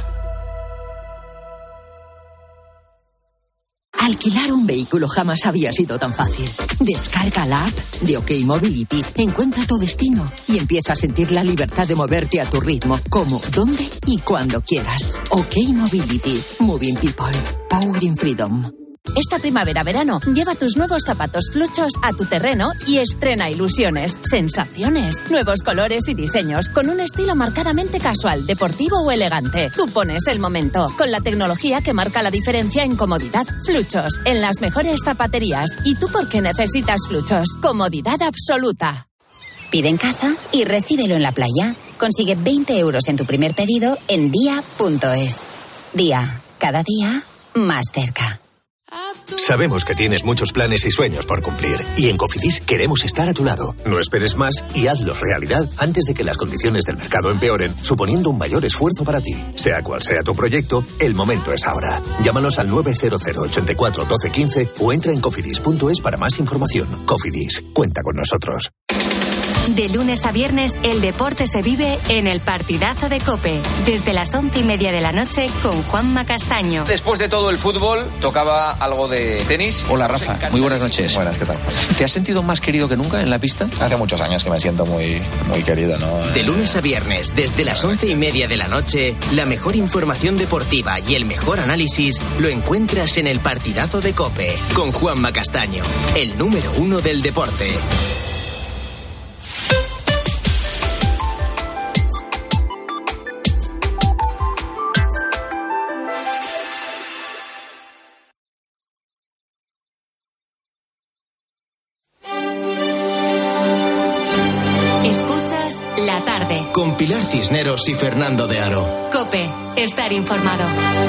Alquilar un vehículo jamás había sido tan fácil. Descarga la app de OK Mobility, encuentra tu destino y empieza a sentir la libertad de moverte a tu ritmo, como, dónde y cuando quieras. OK Mobility, Moving People, Powering Freedom. Esta primavera-verano, lleva tus nuevos zapatos fluchos a tu terreno y estrena ilusiones, sensaciones, nuevos colores y diseños, con un estilo marcadamente casual, deportivo o elegante. Tú pones el momento, con la tecnología que marca la diferencia en comodidad. Fluchos, en las mejores zapaterías. ¿Y tú por qué necesitas Fluchos? Comodidad absoluta. Pide en casa y recíbelo en la playa. Consigue veinte euros en tu primer pedido en día punto es. Día, cada día, más cerca. Sabemos que tienes muchos planes y sueños por cumplir y en Cofidis queremos estar a tu lado. No esperes más y hazlos realidad antes de que las condiciones del mercado empeoren, suponiendo un mayor esfuerzo para ti. Sea cual sea tu proyecto, el momento es ahora. Llámanos al nueve cero cero, ochenta y cuatro, doce, quince o entra en cofidis punto es para más información. Cofidis, cuenta con nosotros. De lunes a viernes, el deporte se vive en el partidazo de COPE. Desde las once y media de la noche con Juanma Castaño. Después de todo el fútbol, tocaba algo de tenis. Hola, Rafa. Muy buenas noches. Buenas, ¿qué tal? ¿Te has sentido más querido que nunca en la pista? Hace muchos años que me siento muy, muy querido, ¿no? De lunes a viernes, desde las once y media de la noche, la mejor información deportiva y el mejor análisis lo encuentras en el partidazo de COPE. Con Juanma Castaño, el número uno del deporte. Escuchas La Tarde. Con Pilar Cisneros y Fernando de Aro. COPE, estar informado.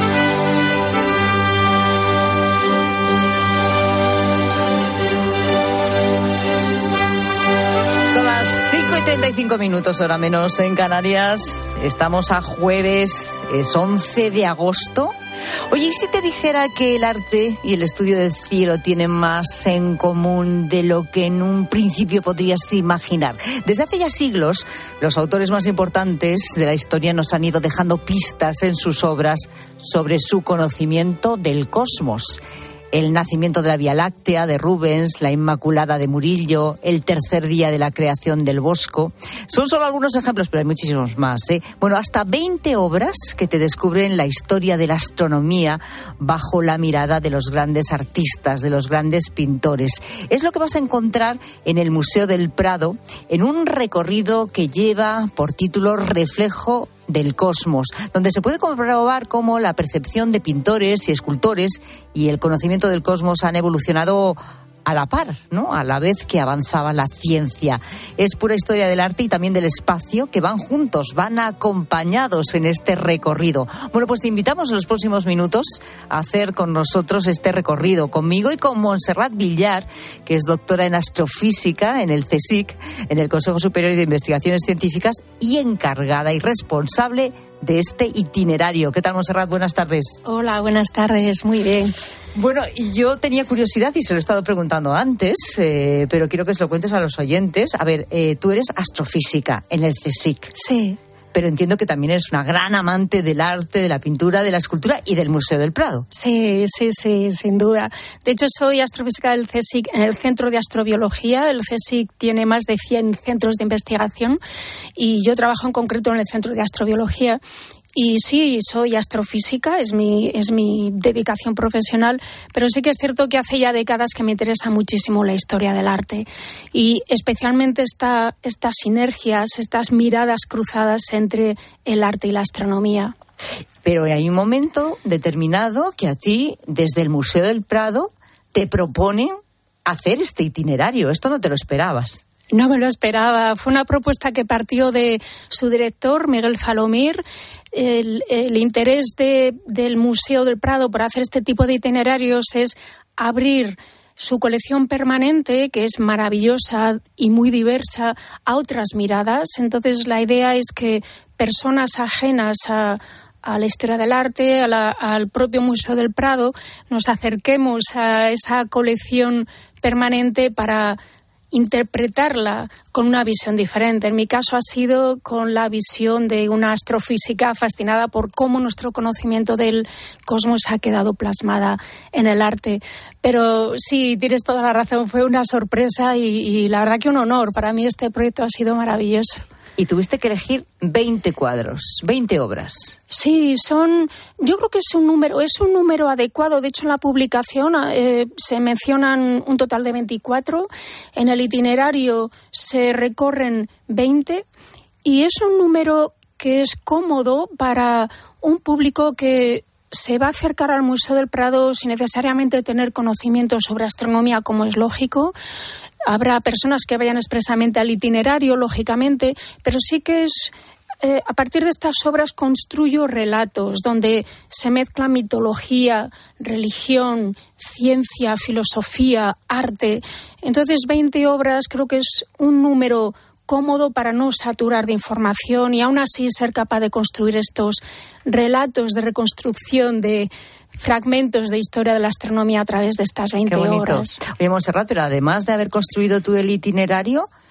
Son las cinco y treinta y cinco minutos, hora menos en Canarias. Estamos a jueves, es once de agosto. Oye, ¿y si te dijera que el arte y el estudio del cielo tienen más en común de lo que en un principio podrías imaginar? Desde hace ya siglos, los autores más importantes de la historia nos han ido dejando pistas en sus obras sobre su conocimiento del cosmos. El nacimiento de la Vía Láctea, de Rubens, la Inmaculada de Murillo, el tercer día de la creación del Bosco. Son solo algunos ejemplos, pero hay muchísimos más, ¿eh? Bueno, hasta veinte obras que te descubren la historia de la astronomía bajo la mirada de los grandes artistas, de los grandes pintores. Es lo que vas a encontrar en el Museo del Prado, en un recorrido que lleva por título Reflejo del Cosmos, donde se puede comprobar cómo la percepción de pintores y escultores y el conocimiento del cosmos han evolucionado a la par, ¿no? A la vez que avanzaba la ciencia. Es pura historia del arte y también del espacio que van juntos, van acompañados en este recorrido. Bueno, pues te invitamos en los próximos minutos a hacer con nosotros este recorrido, conmigo y con Montserrat Villar, que es doctora en astrofísica en el CSIC, en el Consejo Superior de Investigaciones Científicas, y encargada y responsable de este itinerario. ¿Qué tal, Montserrat? Buenas tardes. Hola, buenas tardes. Muy bien. Bueno, yo tenía curiosidad y se lo he estado preguntando antes, eh, pero quiero que se lo cuentes a los oyentes. A ver, eh, tú eres astrofísica en el CSIC. Sí. Pero entiendo que también eres una gran amante del arte, de la pintura, de la escultura y del Museo del Prado. Sí, sí, sí, sin duda. De hecho, soy astrofísica del CSIC en el Centro de Astrobiología. El CSIC tiene más de cien centros de investigación y yo trabajo en concreto en el Centro de Astrobiología. Y sí, soy astrofísica, es mi, es mi dedicación profesional, pero sí que es cierto que hace ya décadas que me interesa muchísimo la historia del arte y especialmente esta, estas sinergias, estas miradas cruzadas entre el arte y la astronomía. Pero hay un momento determinado que a ti, desde el Museo del Prado, te proponen hacer este itinerario. Esto no te lo esperabas. No me lo esperaba. Fue una propuesta que partió de su director, Miguel Falomir. El, el interés de, del Museo del Prado por hacer este tipo de itinerarios es abrir su colección permanente, que es maravillosa y muy diversa, a otras miradas. Entonces, la idea es que personas ajenas a a la historia del arte, a la, al propio Museo del Prado, nos acerquemos a esa colección permanente para interpretarla con una visión diferente. En mi caso ha sido con la visión de una astrofísica fascinada por cómo nuestro conocimiento del cosmos ha quedado plasmada en el arte. Pero sí, tienes toda la razón, fue una sorpresa y, y la verdad que un honor. Para mí este proyecto ha sido maravilloso. Y tuviste que elegir veinte cuadros, veinte obras. Sí, son, yo creo que es un número, es un número adecuado. De hecho, en la publicación eh, se mencionan un total de veinticuatro. En el itinerario se recorren veinte y es un número que es cómodo para un público que se va a acercar al Museo del Prado sin necesariamente tener conocimiento sobre astronomía, como es lógico. Habrá personas que vayan expresamente al itinerario, lógicamente, pero sí que es, eh, a partir de estas obras construyo relatos donde se mezcla mitología, religión, ciencia, filosofía, arte. Entonces, veinte obras creo que es un número cómodo para no saturar de información y aún así ser capaz de construir estos relatos de reconstrucción de fragmentos de historia de la astronomía a través de estas veinte Qué bonito. horas. Oye, Montserrat, pero además de haber construido tú el itinerario,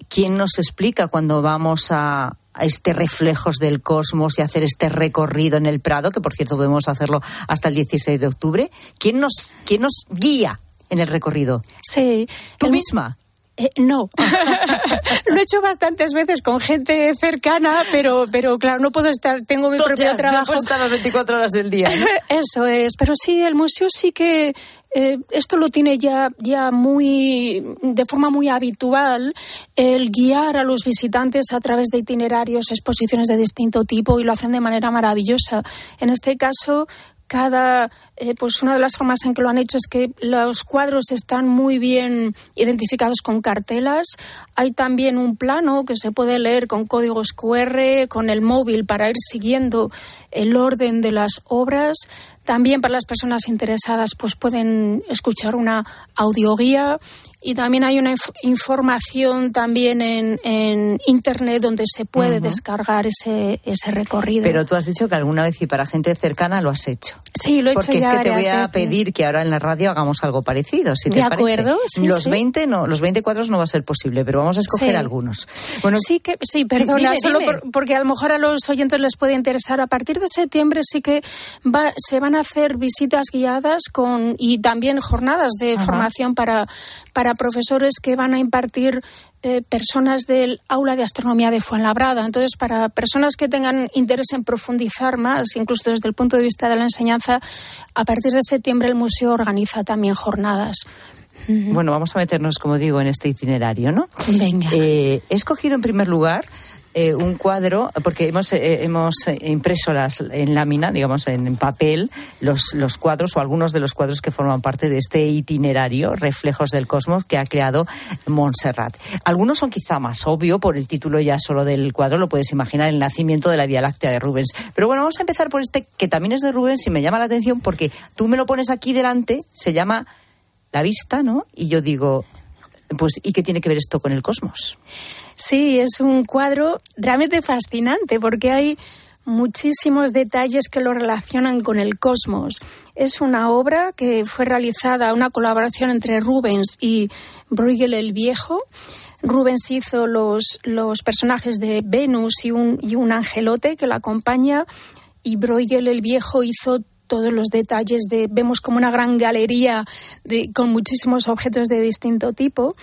¿quién nos explica cuando vamos a, a este Reflejos del Cosmos y hacer este recorrido en el Prado, que por cierto podemos hacerlo hasta el dieciséis de octubre? ¿Quién nos, quién nos guía en el recorrido? Sí. ¿Tú el... misma? Eh, no, lo he hecho bastantes veces con gente cercana, pero, pero claro, no puedo estar, tengo mi propio ya, trabajo. No puedo estar las veinticuatro horas del día, ¿no? Eso es, pero sí, el museo sí que eh, esto lo tiene ya, ya muy, de forma muy habitual, el guiar a los visitantes a través de itinerarios, exposiciones de distinto tipo, y lo hacen de manera maravillosa. En este caso, Cada, eh, pues una de las formas en que lo han hecho es que los cuadros están muy bien identificados con cartelas. Hay también un plano que se puede leer con códigos cu erre, con el móvil para ir siguiendo el orden de las obras. También para las personas interesadas pues pueden escuchar una audioguía. Y también hay una inf- información también en, en Internet donde se puede uh-huh. descargar ese, ese recorrido. Pero tú has dicho que alguna vez y para gente cercana lo has hecho. Sí, lo he Porque hecho ya es que te voy a veces. pedir que ahora en la radio hagamos algo parecido, si te de parece. acuerdo, sí, Los sí. veinte no, los veinte cuadros no va a ser posible, pero vamos a escoger sí. algunos. Bueno, sí, que, sí, perdona, dime, solo dime. por, porque a lo mejor a los oyentes les puede interesar. A partir de septiembre sí que va, se van a hacer visitas guiadas con y también jornadas de Ajá. formación para, para profesores que van a impartir eh, personas del aula de astronomía de Fuenlabrada. Entonces, para personas que tengan interés en profundizar más, incluso desde el punto de vista de la enseñanza, a partir de septiembre el museo organiza también jornadas. Bueno, vamos a meternos, como digo, en este itinerario, ¿no? Venga. Eh, he escogido en primer lugar eh, un cuadro, porque hemos eh, hemos impreso las, en lámina, digamos, en, en papel, los, los cuadros o algunos de los cuadros que forman parte de este itinerario, Reflejos del Cosmos, que ha creado Montserrat. Algunos son quizá más obvio, por el título ya solo del cuadro, lo puedes imaginar, El nacimiento de la Vía Láctea de Rubens. Pero bueno, vamos a empezar por este, que también es de Rubens y me llama la atención porque tú me lo pones aquí delante, se llama La Vista, ¿no? Y yo digo, pues, ¿y qué tiene que ver esto con el cosmos? Sí, es un cuadro realmente fascinante porque hay muchísimos detalles que lo relacionan con el cosmos. Es una obra que fue realizada, una colaboración entre Rubens y Bruegel el Viejo. Rubens hizo los, los personajes de Venus y un, y un angelote que la acompaña, y Bruegel el Viejo hizo todos los detalles de, vemos como una gran galería de, con muchísimos objetos de distinto tipo.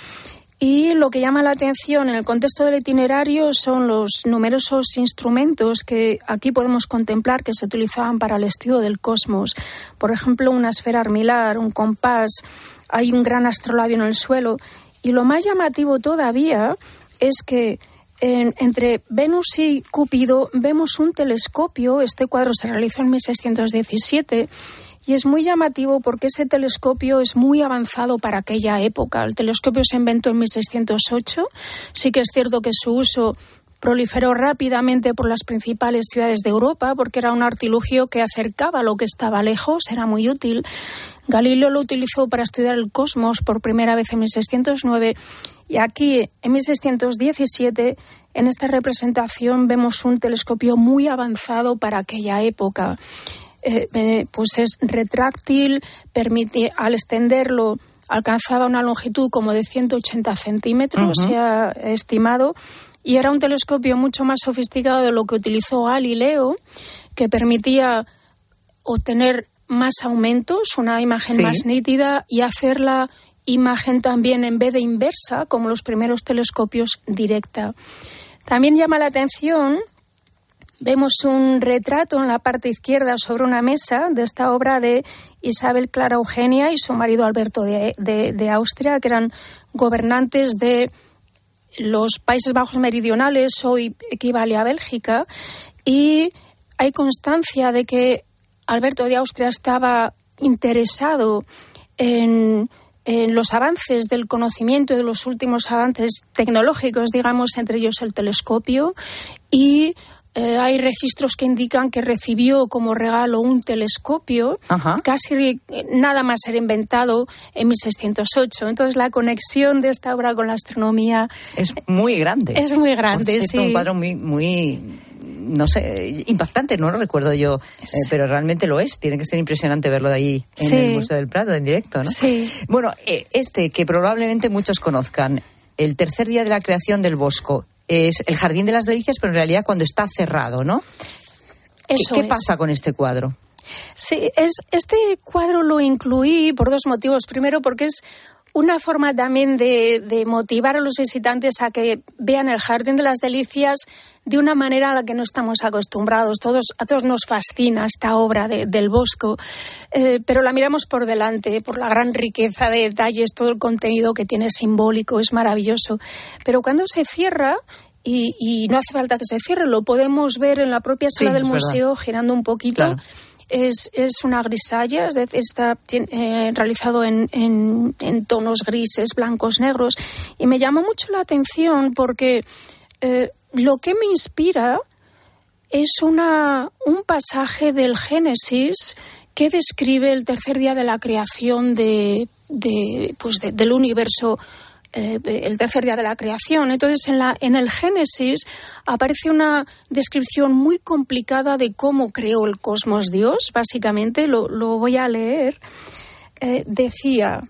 Y lo que llama la atención en el contexto del itinerario son los numerosos instrumentos que aquí podemos contemplar que se utilizaban para el estudio del cosmos. Por ejemplo, una esfera armilar, un compás, hay un gran astrolabio en el suelo. Y lo más llamativo todavía es que En, entre Venus y Cúpido vemos un telescopio. Este cuadro se realizó en mil seiscientos diecisiete y es muy llamativo porque ese telescopio es muy avanzado para aquella época. El telescopio se inventó en mil seiscientos ocho. Sí que es cierto que su uso proliferó rápidamente por las principales ciudades de Europa porque era un artilugio que acercaba lo que estaba lejos, era muy útil. Galileo lo utilizó para estudiar el cosmos por primera vez en mil seiscientos nueve y aquí en mil seiscientos diecisiete en esta representación vemos un telescopio muy avanzado para aquella época. Eh, eh, pues es retráctil, permite, al extenderlo alcanzaba una longitud como de ciento ochenta centímetros, uh-huh. se ha estimado, y era un telescopio mucho más sofisticado de lo que utilizó Galileo, que permitía obtener más aumentos, una imagen sí. más nítida, y hacer la imagen también en vez de inversa, como los primeros telescopios, directa. También llama la atención, vemos un retrato en la parte izquierda sobre una mesa de esta obra de Isabel Clara Eugenia y su marido Alberto de, de, de Austria, que eran gobernantes de los Países Bajos meridionales, hoy equivale a Bélgica, y hay constancia de que Alberto de Austria estaba interesado en, en los avances del conocimiento, de los últimos avances tecnológicos, digamos, entre ellos el telescopio, y eh, hay registros que indican que recibió como regalo un telescopio, Ajá. casi nada más ser inventado en mil seiscientos ocho. Entonces la conexión de esta obra con la astronomía es muy grande. Es muy grande, Por cierto, sí. Un cuadro muy, muy, no sé, impactante, no lo recuerdo yo, eh, pero realmente lo es. Tiene que ser impresionante verlo de ahí en sí. el Museo del Prado, en directo, ¿no? Sí. Bueno, eh, este que probablemente muchos conozcan, el tercer día de la creación del Bosco. Es el Jardín de las Delicias, pero en realidad cuando está cerrado, ¿no? Eso ¿Qué, qué es. pasa con este cuadro? Sí, es, este cuadro lo incluí por dos motivos. Primero, porque es una forma también de, de motivar a los visitantes a que vean el Jardín de las Delicias de una manera a la que no estamos acostumbrados. Todos, a todos nos fascina esta obra de, del Bosco, eh, pero la miramos por delante, por la gran riqueza de detalles, todo el contenido que tiene simbólico, es maravilloso. Pero cuando se cierra, y, y no hace falta que se cierre, lo podemos ver en la propia sala sí, del es museo, verdad. Girando un poquito. Claro. Es, es una grisalla, es decir, está eh, realizado en, en, en tonos grises, blancos, negros. Y me llamó mucho la atención porque eh, lo que me inspira es una, un pasaje del Génesis que describe el tercer día de la creación de, de, pues de, del universo. Eh, el tercer día de la creación. Entonces, en, la, en el Génesis aparece una descripción muy complicada de cómo creó el cosmos Dios. Básicamente, lo, lo voy a leer. Eh, decía: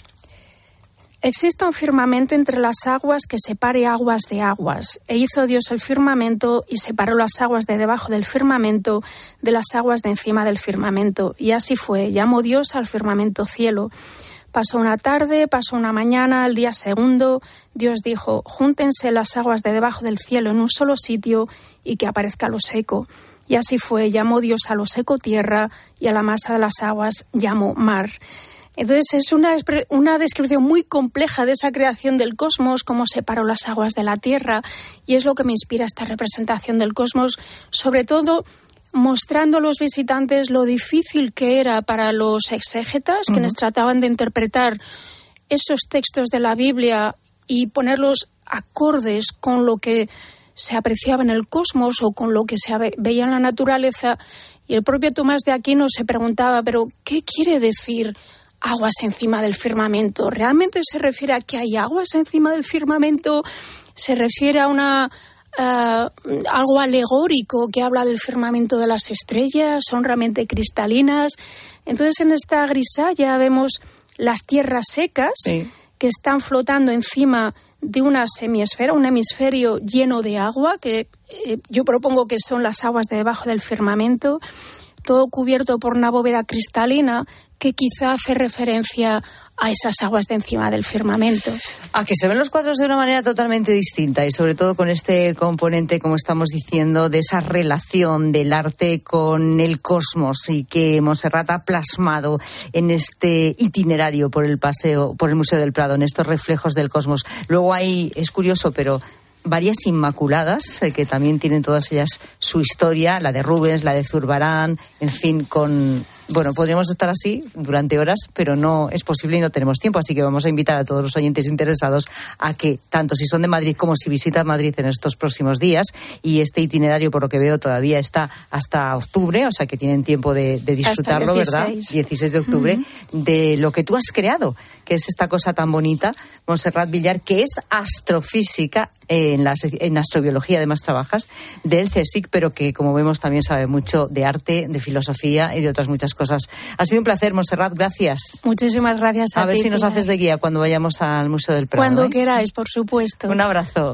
existe un firmamento entre las aguas que separe aguas de aguas. E hizo Dios el firmamento y separó las aguas de debajo del firmamento de las aguas de encima del firmamento. Y así fue. Llamó Dios al firmamento cielo. Pasó una tarde, pasó una mañana, al día segundo, Dios dijo: júntense las aguas de debajo del cielo en un solo sitio y que aparezca lo seco. Y así fue, llamó Dios a lo seco tierra y a la masa de las aguas llamó mar. Entonces es una, una descripción muy compleja de esa creación del cosmos, cómo separó las aguas de la tierra, y es lo que me inspira esta representación del cosmos, sobre todo mostrando a los visitantes lo difícil que era para los exégetas, uh-huh. quienes trataban de interpretar esos textos de la Biblia y ponerlos acordes con lo que se apreciaba en el cosmos o con lo que se veía en la naturaleza. Y el propio Tomás de Aquino se preguntaba, ¿pero qué quiere decir aguas encima del firmamento? ¿Realmente se refiere a que hay aguas encima del firmamento? ¿Se refiere a una... Uh, algo alegórico que habla del firmamento de las estrellas? ¿Son realmente cristalinas? Entonces, en esta grisalla vemos las tierras secas sí. que están flotando encima de una semiesfera, un hemisferio lleno de agua, que eh, yo propongo que son las aguas de debajo del firmamento, todo cubierto por una bóveda cristalina que quizá hace referencia a esas aguas de encima del firmamento. A que se ven los cuadros de una manera totalmente distinta, y sobre todo con este componente, como estamos diciendo, de esa relación del arte con el cosmos, y que Montserrat ha plasmado en este itinerario por el paseo, por el Museo del Prado, en estos reflejos del cosmos. Luego hay, es curioso, pero varias Inmaculadas, eh, que también tienen todas ellas su historia, la de Rubens, la de Zurbarán, en fin, con... Bueno, podríamos estar así durante horas, pero no es posible y no tenemos tiempo, así que vamos a invitar a todos los oyentes interesados a que, tanto si son de Madrid como si visitan Madrid en estos próximos días, y este itinerario, por lo que veo, todavía está hasta octubre, o sea que tienen tiempo de, de disfrutarlo, ¿verdad? dieciséis de octubre, uh-huh. de lo que tú has creado, que es esta cosa tan bonita, Montserrat Villar, que es astrofísica, en, la, en astrobiología además trabajas, del CSIC, pero que, como vemos, también sabe mucho de arte, de filosofía y de otras muchas cosas. Ha sido un placer, Montserrat, gracias. Muchísimas gracias a, a ti. A ver si nos Pilar. haces de guía cuando vayamos al Museo del Prado. Cuando ¿eh? queráis, por supuesto. Un abrazo.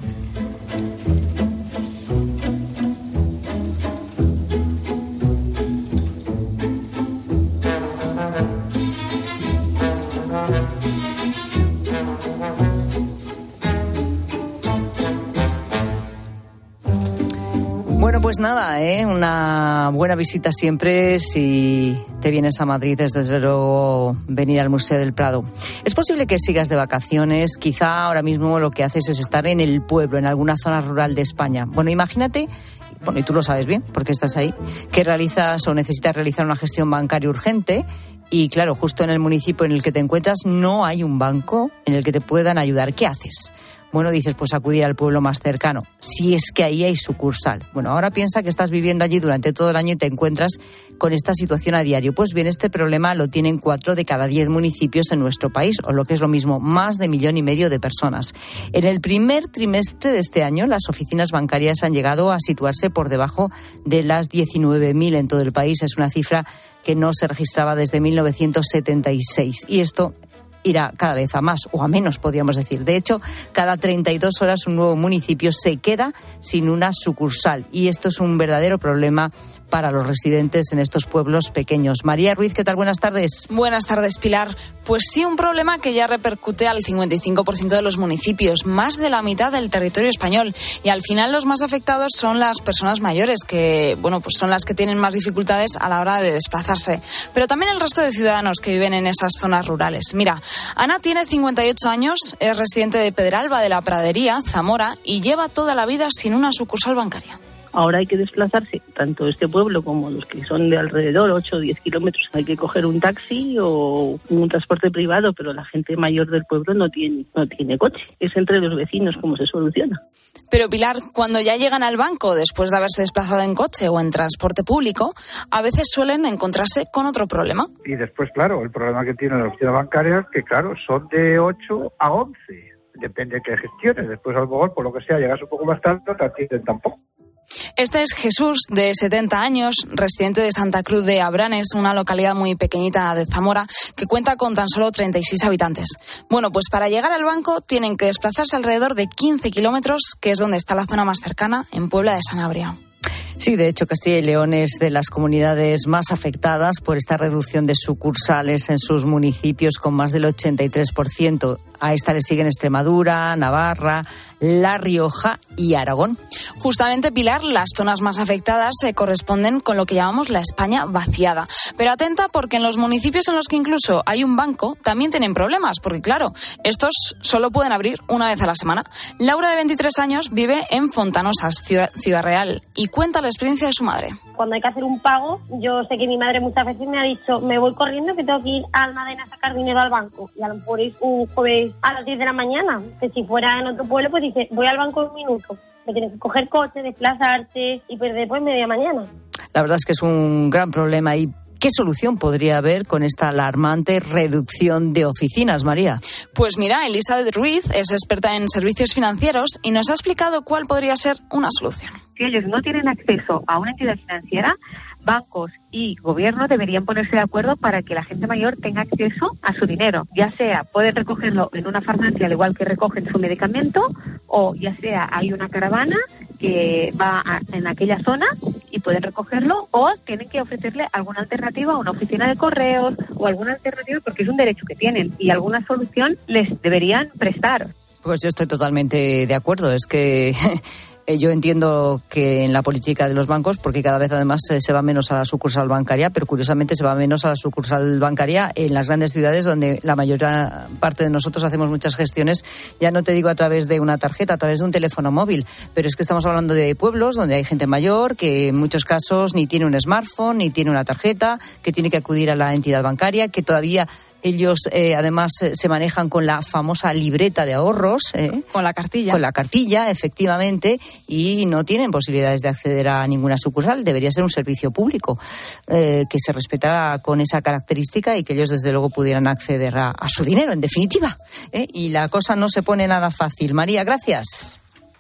Bueno, pues nada, ¿eh? Una buena visita siempre si te vienes a Madrid, es desde luego venir al Museo del Prado. Es posible que sigas de vacaciones, quizá ahora mismo lo que haces es estar en el pueblo, en alguna zona rural de España. Bueno, imagínate, bueno, y tú lo sabes bien porque estás ahí, que realizas o necesitas realizar una gestión bancaria urgente y claro, justo en el municipio en el que te encuentras no hay un banco en el que te puedan ayudar. ¿Qué haces? Bueno, dices, pues acudir al pueblo más cercano, si es que ahí hay sucursal. Bueno, ahora piensa que estás viviendo allí durante todo el año y te encuentras con esta situación a diario. Pues bien, este problema lo tienen cuatro de cada diez municipios en nuestro país, o lo que es lo mismo, más de millón y medio de personas. En el primer trimestre de este año, las oficinas bancarias han llegado a situarse por debajo de las diecinueve mil en todo el país. Es una cifra que no se registraba desde mil novecientos setenta y seis. Y esto irá cada vez a más o a menos, podríamos decir. De hecho, cada treinta y dos horas un nuevo municipio se queda sin una sucursal y esto es un verdadero problema para los residentes en estos pueblos pequeños. María Ruiz, ¿qué tal? Buenas tardes. Buenas tardes, Pilar. Pues sí, un problema que ya repercute al cincuenta y cinco por ciento de los municipios, más de la mitad del territorio español. Y al final los más afectados son las personas mayores, que bueno, pues son las que tienen más dificultades a la hora de desplazarse. Pero también el resto de ciudadanos que viven en esas zonas rurales. Mira, Ana tiene cincuenta y ocho años, es residente de Pedralba de la Pradería, Zamora, y lleva toda la vida sin una sucursal bancaria. Ahora hay que desplazarse, tanto este pueblo como los que son de alrededor, ocho o diez kilómetros. Hay que coger un taxi o un transporte privado, pero la gente mayor del pueblo no tiene, no tiene coche. Es entre los vecinos cómo se soluciona. Pero Pilar, cuando ya llegan al banco después de haberse desplazado en coche o en transporte público, a veces suelen encontrarse con otro problema. Y después, claro, el problema que tienen las oficinas bancarias, que claro, son de ocho a once. Depende de qué gestiones. Después, a lo mejor, por lo que sea, llegas un poco más tarde, no te atienden tampoco. Este es Jesús, de setenta años, residente de Santa Cruz de Abranes, una localidad muy pequeñita de Zamora, que cuenta con tan solo treinta y seis habitantes. Bueno, pues para llegar al banco tienen que desplazarse alrededor de quince kilómetros, que es donde está la zona más cercana, en Puebla de Sanabria. Sí, de hecho, Castilla y León es de las comunidades más afectadas por esta reducción de sucursales en sus municipios, con más del ochenta y tres por ciento. A esta le siguen Extremadura, Navarra, La Rioja y Aragón. Justamente, Pilar, las zonas más afectadas se corresponden con lo que llamamos la España vaciada. Pero atenta, porque en los municipios en los que incluso hay un banco también tienen problemas, porque claro, estos solo pueden abrir una vez a la semana. Laura, de veintitrés años, vive en Fontanosas, Ciudad, Ciudad Real, y cuenta la experiencia de su madre. Cuando hay que hacer un pago, yo sé que mi madre muchas veces me ha dicho, me voy corriendo que tengo que ir a Almadena a sacar dinero al banco. Y a lo mejor es un jueves a las diez de la mañana, que si fuera en otro pueblo, pues dice, voy al banco en un minuto. Me tienes que coger coche, desplazarte y perder pues media mañana. La verdad es que es un gran problema. ¿Y qué solución podría haber con esta alarmante reducción de oficinas, María? Pues mira, Elizabeth Ruiz es experta en servicios financieros y nos ha explicado cuál podría ser una solución. Si ellos no tienen acceso a una entidad financiera, bancos y gobierno deberían ponerse de acuerdo para que la gente mayor tenga acceso a su dinero. Ya sea pueden recogerlo en una farmacia al igual que recogen su medicamento, o ya sea hay una caravana que va a, en aquella zona y pueden recogerlo, o tienen que ofrecerle alguna alternativa a una oficina de correos o alguna alternativa, porque es un derecho que tienen y alguna solución les deberían prestar. Pues yo estoy totalmente de acuerdo. Es que yo entiendo que en la política de los bancos, porque cada vez además se va menos a la sucursal bancaria, pero curiosamente se va menos a la sucursal bancaria en las grandes ciudades donde la mayor parte de nosotros hacemos muchas gestiones, ya no te digo a través de una tarjeta, a través de un teléfono móvil, pero es que estamos hablando de pueblos donde hay gente mayor que en muchos casos ni tiene un smartphone, ni tiene una tarjeta, que tiene que acudir a la entidad bancaria, que todavía ellos eh, además se manejan con la famosa libreta de ahorros. Eh, con la cartilla. Con la cartilla, efectivamente, y no tienen posibilidades de acceder a ninguna sucursal. Debería ser un servicio público eh, que se respetara con esa característica y que ellos desde luego pudieran acceder a, a su dinero, en definitiva. Eh, y la cosa no se pone nada fácil. María, gracias.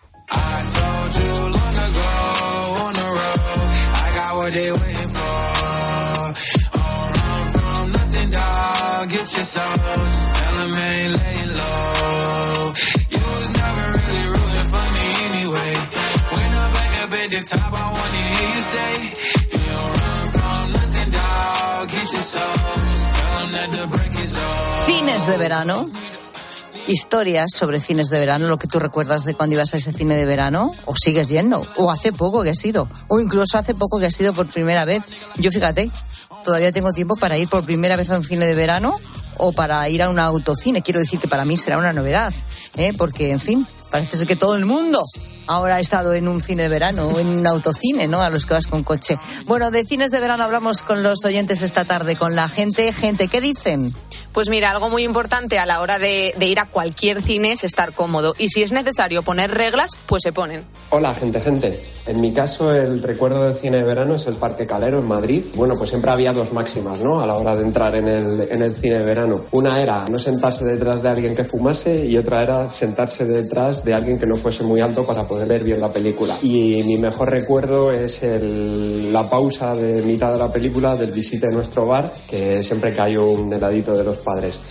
Get your soul, just tell him I ain't laying low. You was never really rooting for me anyway. When I'm back up at the top, I wanna hear you say, you don't run from nothing, dog. Get your soul, just tell him that the break is over. Cines de verano. Historias sobre cines de verano, lo que tú recuerdas de cuando ibas a ese cine de verano, o sigues yendo, o hace poco que has ido, o incluso hace poco que has ido por primera vez. Yo, fíjate, todavía tengo tiempo para ir por primera vez a un cine de verano o para ir a un autocine. Quiero decir que para mí será una novedad, ¿eh? Porque, en fin, parece ser que todo el mundo ahora ha estado en un cine de verano o en un autocine, ¿no? A los que vas con coche. Bueno, de cines de verano hablamos con los oyentes esta tarde, con la gente. Gente, ¿qué dicen? Pues mira, algo muy importante a la hora de, de ir a cualquier cine es estar cómodo. Y si es necesario poner reglas, pues se ponen. Hola, gente, gente. En mi caso, el recuerdo del cine de verano es el Parque Calero en Madrid. Bueno, pues siempre había dos máximas, ¿no? A la hora de entrar en el, en el cine de verano. Una era no sentarse detrás de alguien que fumase y otra era sentarse detrás de alguien que no fuese muy alto para poder ver bien la película. Y mi mejor recuerdo es el, la pausa de mitad de la película del Visite Nuestro Bar, que siempre que hay un heladito de los padres.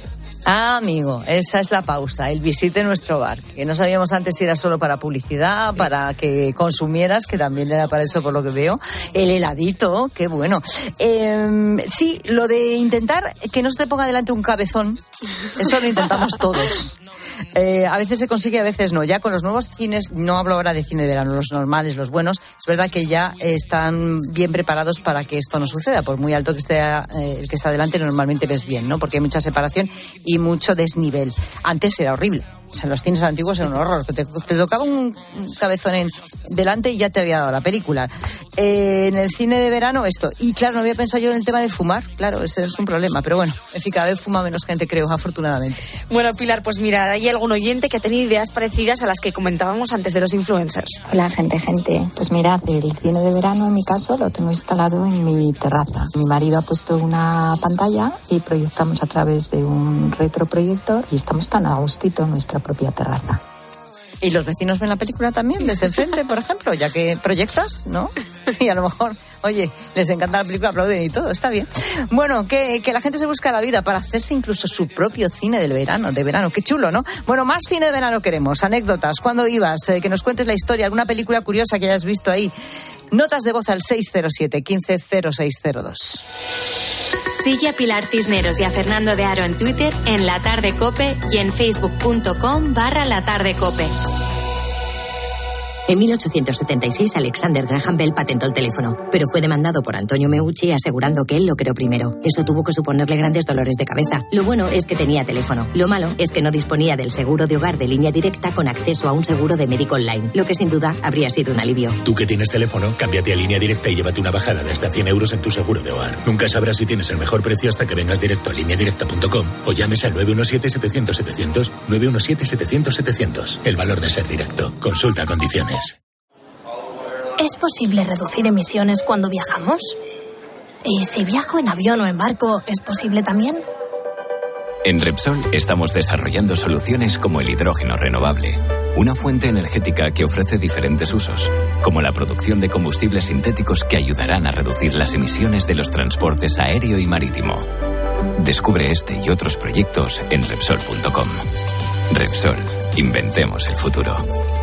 Ah, amigo, esa es la pausa, el visite nuestro bar, que no sabíamos antes si era solo para publicidad, para que consumieras, que también era para eso por lo que veo, el heladito, qué bueno. Eh, sí, lo de intentar que no se te ponga delante un cabezón, eso lo intentamos todos. Eh, a veces se consigue, a veces no. Ya con los nuevos cines, no hablo ahora de cine de verano, los normales, los buenos, es verdad que ya están bien preparados para que esto no suceda. Por muy alto que esté eh, el que está delante, normalmente ves bien, ¿no? Porque hay mucha separación y mucho desnivel. Antes era horrible. O sea, los cines antiguos eran un horror. Te, te tocaba un cabezón en delante y ya te había dado la película. Eh, en el cine de verano, esto. Y claro, no había pensado yo en el tema de fumar. Claro, ese es un problema. Pero bueno, en fin, cada vez fuma menos gente, creo, afortunadamente. Bueno, Pilar, pues mira, hay algún oyente que ha tenido ideas parecidas a las que comentábamos antes de los influencers. Hola, gente, gente. Pues mirad, el cine de verano, en mi caso, lo tengo instalado en mi terraza. Mi marido ha puesto una pantalla y proyectamos a través de un retroproyector y estamos tan a gustito en nuestra propia terraza. ¿Y los vecinos ven la película también desde el frente, por ejemplo, ya que proyectas, ¿no? Y a lo mejor, oye, les encanta la película, aplauden y todo, está bien. Bueno, que, que la gente se busca la vida para hacerse incluso su propio cine del verano, de verano, qué chulo, ¿no? Bueno, más cine de verano queremos, anécdotas, ¿cuándo ibas? Eh, que nos cuentes la historia, alguna película curiosa que hayas visto ahí. Notas de voz al seis cero siete, quince cero seis cero dos. Sigue a Pilar Cisneros y a Fernando de Aro en Twitter, en La Tarde Cope y en facebook.com barra La Tarde Cope. En mil ochocientos setenta y seis, Alexander Graham Bell patentó el teléfono, pero fue demandado por Antonio Meucci asegurando que él lo creó primero. Eso tuvo que suponerle grandes dolores de cabeza. Lo bueno es que tenía teléfono. Lo malo es que no disponía del seguro de hogar de línea directa con acceso a un seguro de médico online, lo que sin duda habría sido un alivio. Tú que tienes teléfono, cámbiate a línea directa y llévate una bajada de hasta cien euros en tu seguro de hogar. Nunca sabrás si tienes el mejor precio hasta que vengas directo a línea directa punto com o llames al nueve uno siete, setecientos, setecientos, nueve uno siete, setecientos, setecientos. El valor de ser directo. Consulta condiciones. ¿Es posible reducir emisiones cuando viajamos? ¿Y si viajo en avión o en barco, es posible también? En Repsol estamos desarrollando soluciones como el hidrógeno renovable, una fuente energética que ofrece diferentes usos, como la producción de combustibles sintéticos que ayudarán a reducir las emisiones de los transportes aéreo y marítimo. Descubre este y otros proyectos en Repsol punto com. Repsol, inventemos el futuro.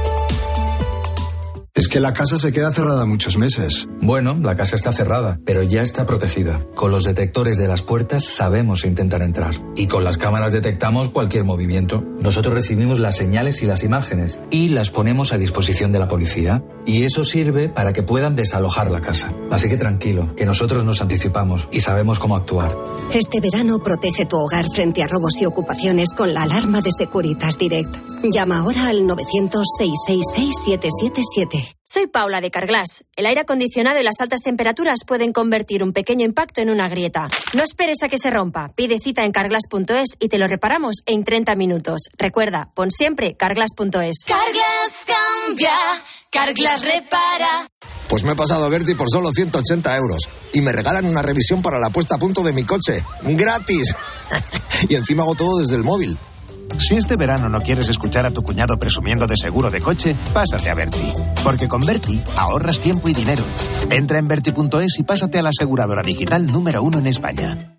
Es que la casa se queda cerrada muchos meses. Bueno, la casa está cerrada, pero ya está protegida. Con los detectores de las puertas sabemos intentar entrar. Y con las cámaras detectamos cualquier movimiento. Nosotros recibimos las señales y las imágenes y las ponemos a disposición de la policía. Y eso sirve para que puedan desalojar la casa. Así que tranquilo, que nosotros nos anticipamos y sabemos cómo actuar. Este verano protege tu hogar frente a robos y ocupaciones con la alarma de Securitas Direct. Llama ahora al novecientos, seiscientos sesenta y seis, siete siete siete. Soy Paula de Carglass. El aire acondicionado y las altas temperaturas pueden convertir un pequeño impacto en una grieta. No esperes a que se rompa. Pide cita en carglass punto es y te lo reparamos en treinta minutos. Recuerda, pon siempre carglass punto es. Carglass cambia, Carglass repara. Pues me he pasado a Berti por solo ciento ochenta euros y me regalan una revisión para la puesta a punto de mi coche. ¡Gratis! Y encima hago todo desde el móvil. Si este verano no quieres escuchar a tu cuñado presumiendo de seguro de coche, pásate a Berti. Porque con Berti ahorras tiempo y dinero. Entra en berti punto es y pásate a la aseguradora digital número uno en España.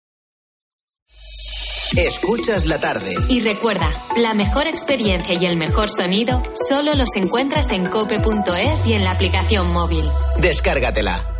Escuchas la tarde. Y recuerda, la mejor experiencia y el mejor sonido solo los encuentras en cope punto es y en la aplicación móvil. Descárgatela.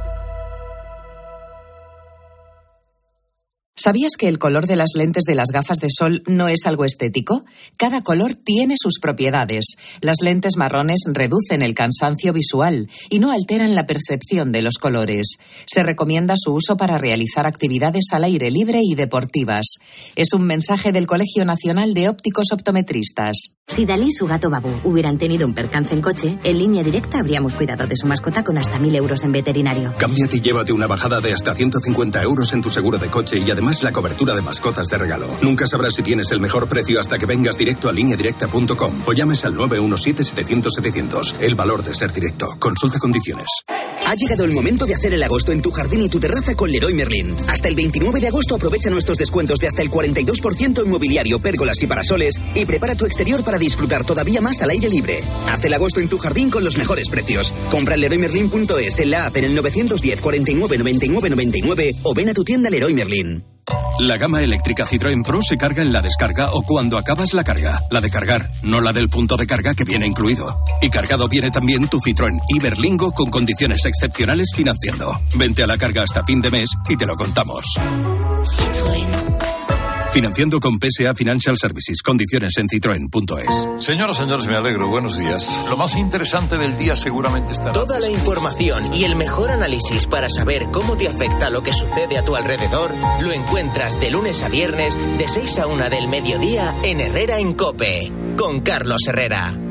¿Sabías que el color de las lentes de las gafas de sol no es algo estético? Cada color tiene sus propiedades. Las lentes marrones reducen el cansancio visual y no alteran la percepción de los colores. Se recomienda su uso para realizar actividades al aire libre y deportivas. Es un mensaje del Colegio Nacional de Ópticos Optometristas. Si Dalí y su gato Babu hubieran tenido un percance en coche, en Línea Directa habríamos cuidado de su mascota con hasta mil euros en veterinario. Cámbiate y llévate una bajada de hasta ciento cincuenta euros en tu seguro de coche y además la cobertura de mascotas de regalo. Nunca sabrás si tienes el mejor precio hasta que vengas directo a línea directa punto com o llames al nueve uno siete, setecientos, setecientos. El valor de ser directo. Consulta condiciones. Ha llegado el momento de hacer el agosto en tu jardín y tu terraza con Leroy Merlin. Hasta el veintinueve de agosto aprovecha nuestros descuentos de hasta el cuarenta y dos por ciento en mobiliario, pérgolas y parasoles y prepara tu exterior para disfrutar todavía más al aire libre. Haz el agosto en tu jardín con los mejores precios. Compra en leroy merlin punto es, en la app, en el novecientos diez, cuarenta y nueve, noventa y nueve, noventa y nueve o ven a tu tienda Leroy Merlin. La gama eléctrica Citroën Pro se carga en la descarga o cuando acabas la carga. La de cargar, no la del punto de carga que viene incluido. Y cargado viene también tu Citroën Iberlingo con condiciones excepcionales financiando. Vente a la carga hasta fin de mes y te lo contamos. Citroën. Financiando con P S A Financial Services. Condiciones en citroen punto es. Señoras y señores, me alegro. Buenos días. Lo más interesante del día seguramente está... Toda la información y el mejor análisis para saber cómo te afecta lo que sucede a tu alrededor lo encuentras de lunes a viernes de seis a una del mediodía en Herrera en COPE. Con Carlos Herrera.